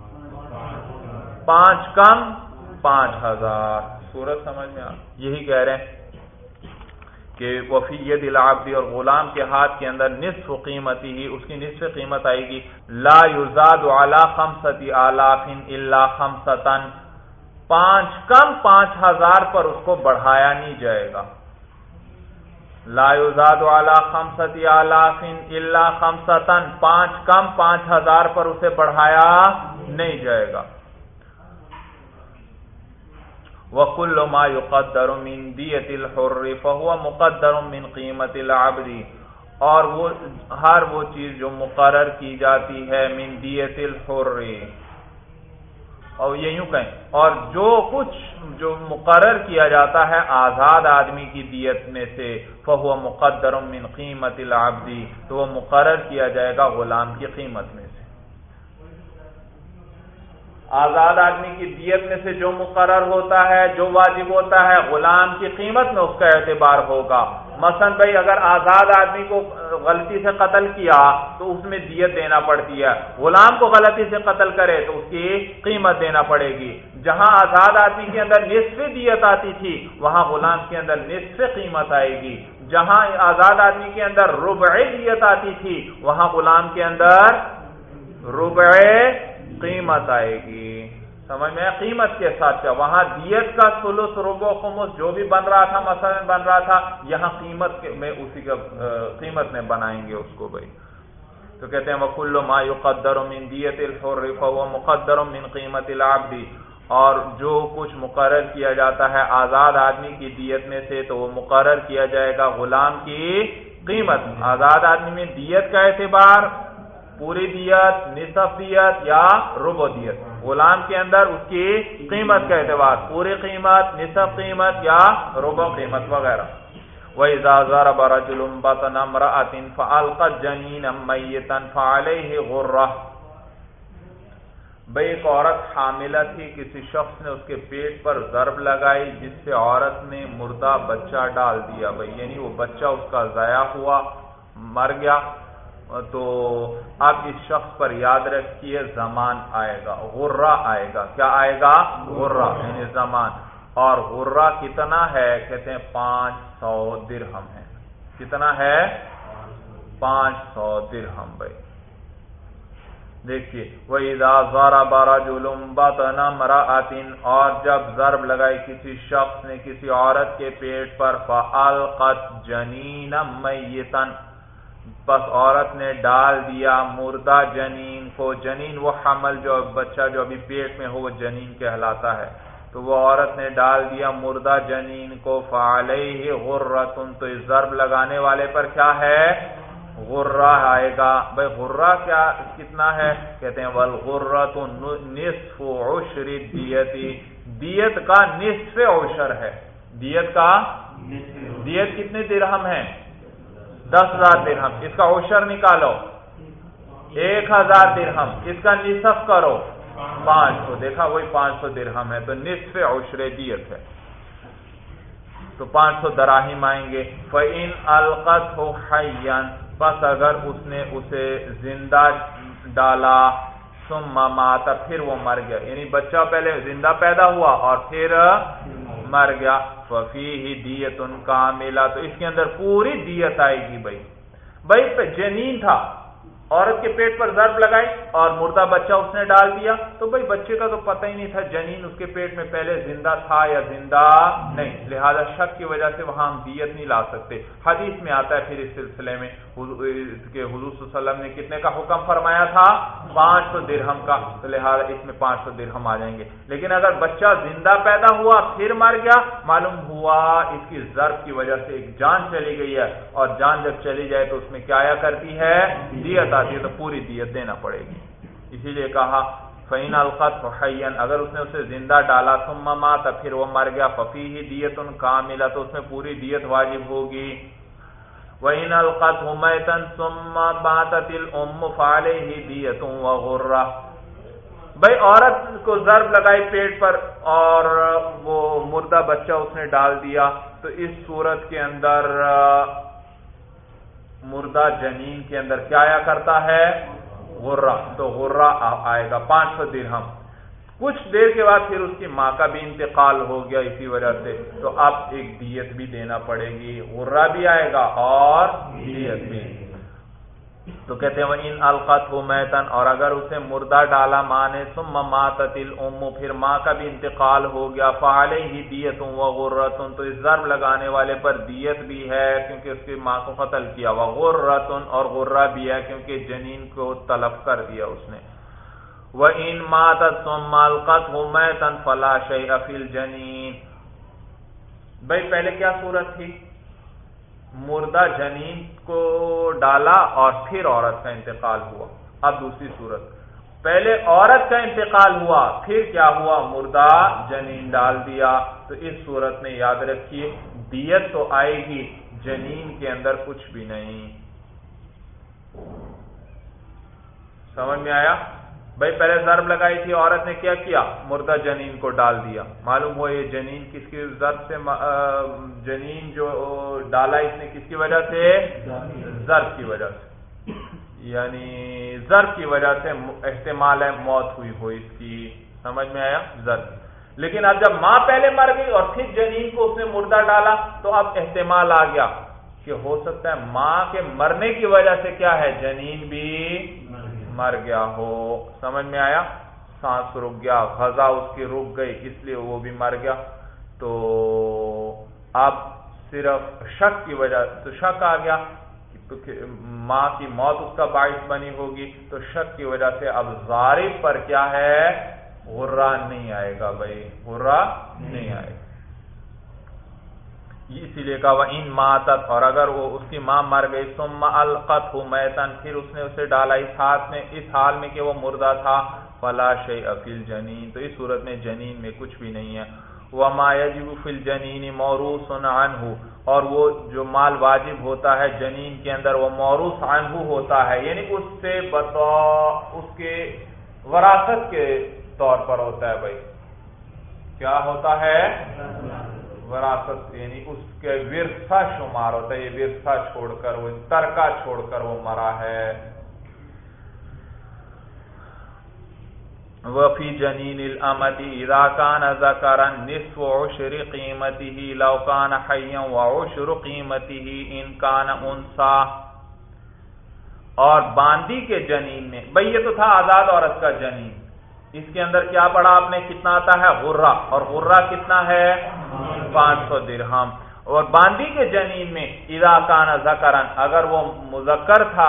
5 کم 5,000۔ صورت سمجھ میں یہی کہہ رہے ہیں کہ وفی ید العبد، اور غلام کے ہاتھ کے اندر نصف قیمتی ہی، اس کی نصف قیمت آئے گی۔ لا یزاد علی 5,000 الا 5، 5 کم 5,000 پر اس کو بڑھایا نہیں جائے گا۔ لا یزاد علی 5,000 الا 5، 5 کم 5,000 پر اسے بڑھایا نہیں جائے گا۔ وَكُلُّ مَا يُقَدَّرُ مِنْ دِيَةِ الْحُرِّ فَهُوَ مُقَدَّرٌ مِنْ قِيمَةِ الْعَبْدِ، اور وہ ہر وہ چیز جو مقرر کی جاتی ہے من دیت الحر، اور یہ یوں کہیں، اور جو کچھ جو مقرر کیا جاتا ہے آزاد آدمی کی دیت میں سے، فَهُوَ مُقَدَّرٌ مِنْ قِيمَةِ الْعَبْدِ، تو وہ مقرر کیا جائے گا غلام کی قیمت میں سے۔ آزاد آدمی کی دیت میں سے جو مقرر ہوتا ہے، جو واجب ہوتا ہے، غلام کی قیمت میں اس کا اعتبار ہوگا۔ مثلا بھائی اگر آزاد آدمی کو غلطی سے قتل کیا تو اس میں دیت دینا پڑتی ہے، غلام کو غلطی سے قتل کرے تو اس کی قیمت دینا پڑے گی۔ جہاں آزاد آدمی کے اندر نصف دیت آتی تھی وہاں غلام کے اندر نصف قیمت آئے گی۔ جہاں آزاد آدمی کے اندر ربع دیت آتی تھی وہاں غلام کے اندر ربع قیمت آئے گی۔ سمجھ میں قیمت کے ساتھ کیا، وہاں دیت کا ثلث ربع خمس جو بھی بن رہا تھا مثلا بن رہا تھا، یہاں قیمت میں اسی کا قیمت میں بنائیں گے اس کو بھائی۔ تو کہتے ہیں وَكُلُّ مَا يُقَدَّرُ مِنْ دِيَةِ الْحُرِّ فَهُوَ مُقَدَّرٌ مِنْ قِيمَةِ الْعَبْدِ، اور جو کچھ مقرر کیا جاتا ہے آزاد آدمی کی دیت میں سے تو وہ مقرر کیا جائے گا غلام کی قیمت۔ آزاد آدمی میں دیت کا اعتبار پوری دیت، نصف دیت یا ربع دیت، غلام کے اندر اس کی قیمت کا اعتبار پوری قیمت، نصف قیمت یا ربع قیمت وغیرہ۔ وَإِذَا ضَرَبَ رَجُلٌ بَطْنَ امْرَأَةٍ فَأَلْقَتْ جَنِينًا مَيِّتًا فَعَلَيْهِ غُرَّةٌ، بھئی ایک عورت حاملہ تھی، کسی شخص نے اس کے پیٹ پر ضرب لگائی جس سے عورت نے مردہ بچہ ڈال دیا بھئی، یعنی وہ بچہ اس کا ضائع ہوا، مر گیا۔ تو اب اس شخص پر یاد رکھیے زمان آئے گا، غرہ آئے گا۔ کیا آئے گا؟ غرہ یعنی زمان۔ اور غرہ کتنا ہے؟ کہتے ہیں 500 درہم ہے۔ کتنا ہے؟ 500 درہم بھائی۔ دیکھیے وَإِذَا ضَرَبَ رَجُلٌ بَطْنَ امْرَأَةٍ، اور جب ضرب لگائی کسی شخص نے کسی عورت کے پیٹ پر، فَأَلْقَتْ جَنِينًا مَيِّتًا، بس عورت نے ڈال دیا مردہ جنین کو۔ جنین وہ حمل جو بچہ جو ابھی پیٹ میں ہو وہ جنین کہلاتا ہے، تو وہ عورت نے ڈال دیا مردہ جنین کو۔ فَعَلَيْهِ غُرَّةٌ، تو اس ضرب لگانے والے پر کیا ہے؟ غرہ آئے گا بھائی۔ غرہ کیا کتنا ہے؟ کہتے ہیں وَالْغُرَّةُ نِصْفُ عُشْرِ الدِّيَةِ، دیت کا نصف عشر ہے۔ دیت کا دیت کتنے درہم ہے؟ 10,000 درہم۔ اس کا عشر نکالو 1,000 درہم، اس کا نصف کرو 500، دیکھا وہی 500 درہم ہے، تو نصف عشر دیت ہے، تو 500 دراہم آئیں گے۔ فَإِنْ أَلْقَتْهُ حَيًّا، پس اگر اس نے اسے زندہ ڈالا، ثم مات، پھر وہ مر گیا، یعنی بچہ پہلے زندہ پیدا ہوا اور پھر مر گیا، فَفِيهِ دِيَةٌ كَامِلَةٌ، تو اس کے اندر پوری دیت آئے گی بھائی۔ بھائی جنین تھا، عورت کے پیٹ پر ضرب لگائی اور مردہ بچہ اس نے ڈال دیا، تو بھائی بچے کا تو پتہ ہی نہیں تھا جنین اس کے پیٹ میں پہلے زندہ تھا یا زندہ نہیں، لہذا شک کی وجہ سے وہاں ہم دیت نہیں لا سکتے۔ حدیث میں آتا ہے پھر اس سلسلے میں کہ حضور صلی اللہ علیہ وسلم نے کتنے کا حکم فرمایا تھا؟ 500 درہم کا، تو لہذا اس میں 500 درہم آ جائیں گے۔ لیکن اگر بچہ زندہ پیدا ہوا پھر مر گیا، معلوم ہوا اس کی ضرب کی وجہ سے ایک جان چلی گئی ہے، اور جان جب چلی جائے تو اس میں کیا آیا کرتی ہے؟ دیت آتی ہے، تو پوری دیت دینا پڑے گی۔ اسی لیے کہا فَإِنْ أَلْقَتْهُ حَيًّا، اگر اس نے اسے زندہ ڈالا، ثُمَّ مَاتَ، پھر وہ مر گیا، فَفِيهِ دِيَةٌ كَامِلَةٌ، تو اس میں پوری دیت واجب ہوگی۔ وَإِنْ أَلْقَتْهُ مَيْتًا ثُمَّ مَاتَتِ الْأُمُّ فَعَلَيْهِ دِيَةٌ وَغُرَّةٌ، بھائی عورت کو ضرب لگائی پیٹ پر اور وہ مردہ بچہ اس نے ڈال دیا، تو اس صورت کے اندر مردہ جنین کے اندر کیا آیا کرتا ہے؟ غرہ، تو غرہ آئے گا 500 درہم۔ کچھ دیر کے بعد پھر اس کی ماں کا بھی انتقال ہو گیا اسی وجہ سے، تو اب ایک دیت بھی دینا پڑے گی، غرہ بھی آئے گا اور دیت بھی۔ تو کہتے ہیں وَإِنْ أَلْقَتْهُ مَيْتًا، اور اگر اسے مردہ ڈالا ماں نے، ثُمَّ مَاتَتِ الْأُمُّ، پھر ماں کا بھی انتقال ہو گیا، فَعَلَيْهِ دِيَةٌ وَغُرَّةٌ، تو اس ضرب لگانے والے پر دیت بھی ہے کیونکہ اس کی ماں کو قتل کیا، وَغُرَّةٌ، اور غرہ بھی ہے کیونکہ جنین کو تلف کر دیا اس نے۔ وَإِنْ مَاتَتْ ثُمَّ أَلْقَتْهُ مَيْتًا فَلَا شَيْءَ فِي الْجَنِينِ۔ بھائی پہلے کیا صورت تھی؟ مردہ جنین کو ڈالا اور پھر عورت کا انتقال ہوا۔ اب دوسری صورت، پہلے عورت کا انتقال ہوا، پھر کیا ہوا؟ مردہ جنین ڈال دیا۔ تو اس صورت میں یاد رکھیے دیت تو آئے گی، جنین کے اندر کچھ بھی نہیں۔ سمجھ میں آیا؟ بھائی پہلے ضرب لگائی تھی، عورت نے کیا کیا؟ مردہ جنین کو ڈال دیا۔ معلوم ہوا یہ جنین کس کی ضرب سے، جنین جو ڈالا اس نے کس کی وجہ سے؟ ضرب کی وجہ سے، یعنی ضرب کی وجہ سے احتمال ہے موت ہوئی ہو اس کی۔ سمجھ میں آیا؟ ضرب۔ لیکن اب جب ماں پہلے مر گئی اور پھر جنین کو اس نے مردہ ڈالا تو اب احتمال آ گیا کہ ہو سکتا ہے ماں کے مرنے کی وجہ سے کیا ہے؟ جنین بھی مر گیا ہو۔ سمجھ میں آیا؟ سانس رک گیا، غذا اس کی رک گئی، اس لیے وہ بھی مر گیا۔ تو اب صرف شک کی وجہ تو شک آ گیا، ماں کی موت اس کا باعث بنی ہوگی، تو شک کی وجہ سے اب ضارب پر کیا ہے؟ غرہ نہیں آئے گا بھائی، غرہ نہیں آئے گا۔ اسی لیے کہا وَإِنْ مَاتَتْ، اور اگر وہ اس کی ماں مر گئی، ثُمَّ أَلْقَتْهُ مَيْتًا، پھر اس نے اسے ڈالا اس حال میں کہ وہ مردہ تھا، فَلَا شَيْءَ فِي الْجَنِينِ، تو اس صورت میں جنین میں کچھ بھی نہیں ہے۔ وَمَا يَجِبُ فِي الْجَنِينِ مَوْرُوثٌ عَنْهُ، اور وہ جو مال واجب ہوتا ہے جنین کے اندر وہ موروث عنہ ہوتا ہے، یعنی اس سے اس کے وراثت کے طور پر ہوتا ہے۔ بھائی کیا ہوتا ہے؟ وراثت، یعنی اس کے ورثہ شمار ہوتا ہے، یہ ورثہ چھوڑ کر، وہ ترکہ چھوڑ کر وہ مرا ہے۔ وفی جنین الامۃ اذا کان ذکرا نصف عشر قیمته لو کان حیا وعشر قیمته ان کان انثى، اور باندی کے جنین میں، بھئی یہ تو تھا آزاد عورت کا جنین، اس کے اندر کیا پڑھا آپ نے؟ کتنا آتا ہے؟ غرہ، اور غرہ کتنا ہے؟ 500 درہم۔ اور باندی کے جنین میں اذا کان ذکرا، اگر وہ مذکر تھا،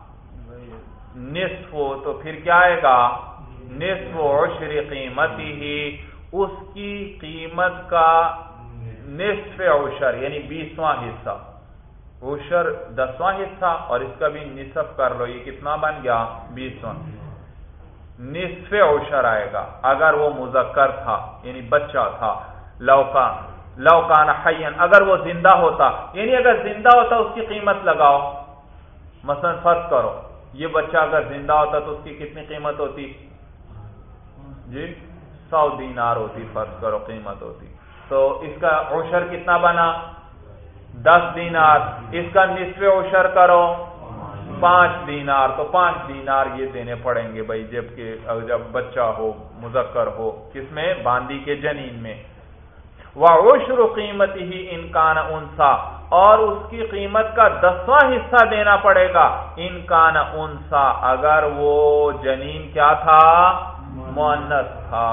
نصف، تو پھر کیا آئے گا؟ نصف عشر قیمته، اس کی قیمت کا نصف عشر یعنی 20واں حصہ، عشر 10واں حصہ، اور اس کا بھی نصف کر لو، یہ کتنا بن گیا؟ 20واں، نصف عشر آئے گا اگر وہ مذکر تھا یعنی بچہ تھا۔ لو کان حیا، اگر وہ زندہ ہوتا، یعنی اگر زندہ ہوتا اس کی قیمت لگاؤ، مثلا فرض کرو یہ بچہ اگر زندہ ہوتا تو اس کی کتنی قیمت ہوتی؟ جی 100 دینار ہوتی، فرض کرو قیمت ہوتی، تو اس کا عشر کتنا بنا؟ 10 دینار، اس کا نصف عشر کرو 5 دینار، تو 5 دینار یہ دینے پڑیں گے بھائی، جب بچہ ہو، مذکر ہو، کس میں؟ باندی کے جنین میں۔ وعشر قیمته ان کان انثى، اور اس کی قیمت کا 10واں حصہ دینا پڑے گا، ان کان انثى، اگر وہ جنین کیا تھا؟ مؤنث تھا،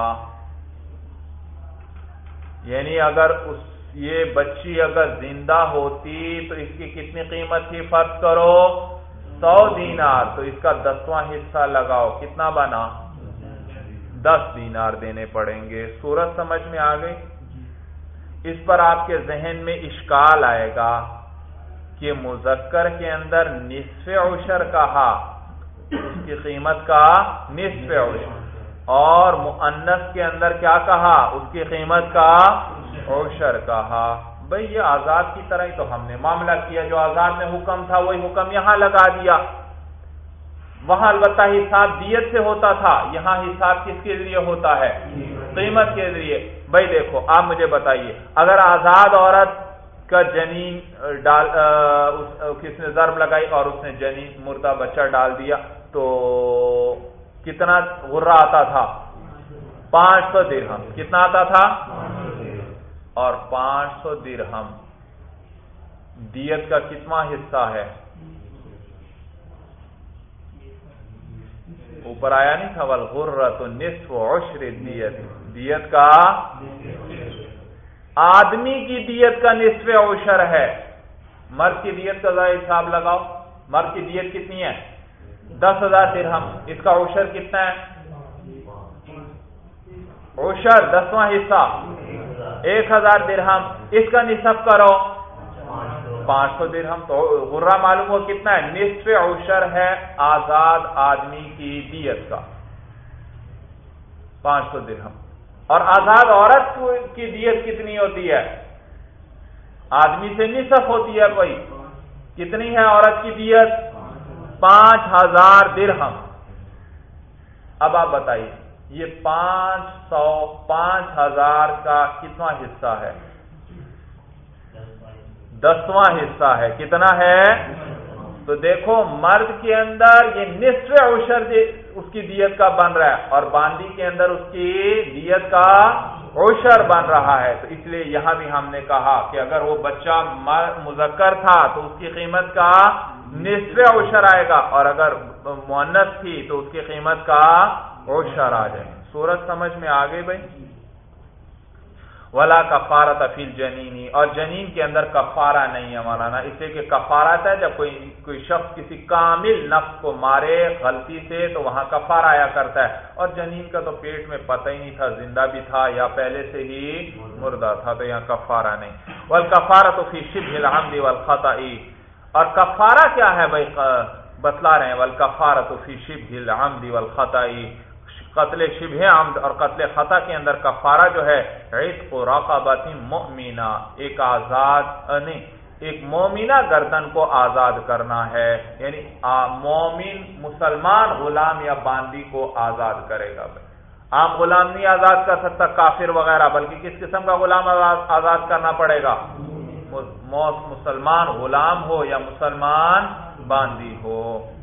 یعنی اگر یہ بچی اگر زندہ ہوتی تو اس کی کتنی قیمت تھی؟ فرض کرو 100 دینار، تو اس کا 10واں حصہ لگاؤ، کتنا بنا؟ 10 دینار دینے پڑیں گے۔ صورت سمجھ میں آ گئی؟ اس پر آپ کے ذہن میں اشکال آئے گا کہ مذکر کے اندر نصف عشر کہا، اس کی قیمت کا نصف عشر، اور مؤنث کے اندر کیا کہا؟ اس کی قیمت کا عشر کہا۔ بھئی یہ آزاد کی طرح ہی تو ہم نے معاملہ کیا، جو آزاد میں حکم تھا وہی حکم یہاں لگا دیا۔ وہاں البتہ حساب دیت سے ہوتا تھا، یہاں حساب کس کے ذریعے ہوتا ہے؟ قیمت کے ذریعے۔ بھائی دیکھو آپ مجھے بتائیے، اگر آزاد عورت کا جنین کس نے ضرب لگائی اور اس نے جنین مردہ بچہ ڈال دیا تو کتنا غرہ آتا تھا؟ 500 درہم. کتنا آتا تھا؟ اور 500 درہم دیت کا کتنا حصہ ہے؟ اوپر آیا نہیں تھا والغرۃ نصف عشر دیت. دیت کا آدمی کی دیت کا نصف عشر ہے. مرد کی دیت کا ذرا حساب لگاؤ. مرد کی دیت کتنی ہے؟ 10,000 درہم. اس کا عشر کتنا ہے؟ عشر 10واں حصہ 1,000 درہم. اس کا نصف کرو 500 درہم. تو غرہ معلوم ہو کتنا ہے؟ نصف عشر ہے آزاد آدمی کی دیت کا 500 درہم. اور آزاد عورت کی دیت کتنی ہوتی ہے؟ آدمی سے نصف ہوتی ہے. بھائی کتنی ہے عورت کی دیت؟ 5,000 درہم. اب آپ بتائیے یہ 5,000 کا کتنا حصہ ہے؟ 10واں حصہ ہے. کتنا ہے؟ تو دیکھو مرد کے اندر یہ نصف عشر اس کی دیت کا بن رہا ہے اور باندی کے اندر اس کی دیت کا عشر بن رہا ہے. تو اس لیے یہاں بھی ہم نے کہا کہ اگر وہ بچہ مذکر تھا تو اس کی قیمت کا نصف عشر آئے گا اور اگر مؤنث تھی تو اس کی قیمت کا عشر آ جائے. صورت سمجھ میں آ گئی بھائی؟ ولا کفارۃ فی الجنین. اور جنین کے اندر کفارہ نہیں ہے مولانا. اس لیے کہ کفارہ ہے جب کوئی شخص کسی کامل نفس کو مارے غلطی سے تو وہاں کفارہ آیا کرتا ہے. اور جنین کا تو پیٹ میں پتہ ہی نہیں تھا زندہ بھی تھا یا پہلے سے ہی مردہ تھا تو یہاں کفارہ نہیں. والکفارۃ فی شبہ العمد والخطأ. اور کفارہ کیا ہے بھائی؟ بتلا رہے ہیں والکفارۃ فی شبہ العمد والخطأ. قتل شبہ عمد اور قتل خطا کے اندر کفارہ جو ہے عتق رقبۃ مؤمنہ. ایک آزاد نہیں ایک مومنہ گردن کو آزاد کرنا ہے. یعنی مومن مسلمان غلام یا باندی کو آزاد کرے گا. عام غلام نہیں آزاد کر سکتا کافر وغیرہ بلکہ کس قسم کا غلام آزاد کرنا پڑے گا؟ مسلمان غلام ہو یا مسلمان باندی ہو.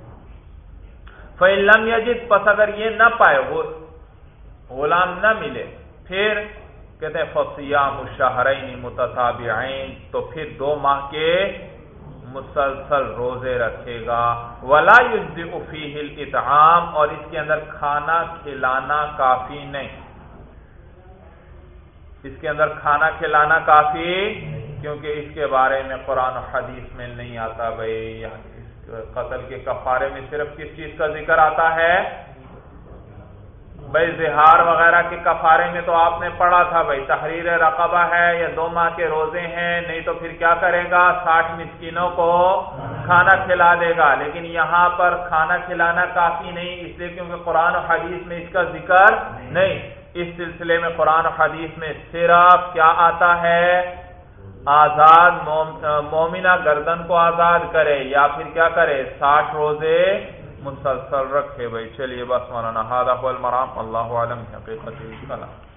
فَإِن لَمْ يَجِدْ. پس اگر یہ نہ پائے غلام نہ ملے پھر کہتے ہیں فَصِيَامُ شَهْرَيْنِ مُتَتَابِعَيْنِ. تو پھر 2 ماہ کے مسلسل روزے رکھے گا. وَلَا يُجْزِئُ فِيهِ الْإِطْعَامُ. اور اس کے اندر کھانا کھلانا کافی نہیں. اس کے اندر کھانا کھلانا کافی کیونکہ اس کے بارے میں قرآن و حدیث میں نہیں آتا. بھائی قتل کے کفارے میں صرف کس چیز کا ذکر آتا ہے؟ بھائی زہار وغیرہ کے کفارے میں تو آپ نے پڑھا تھا بھائی تحریر رقبہ ہے یا 2 ماہ کے روزے ہیں. نہیں تو پھر کیا کرے گا؟ 60 مسکینوں کو کھانا کھلا دے گا. لیکن یہاں پر کھانا کھلانا کافی نہیں اس لیے کیونکہ قرآن و حدیث میں اس کا ذکر نہیں. اس سلسلے میں قرآن و حدیث میں صرف کیا آتا ہے؟ آزاد مومنہ گردن کو آزاد کرے یا پھر کیا کرے 60 روزے مسلسل رکھے. بھائی چلیے بس مولانا هذا هو المرام. اللہ اعلم حقیقت.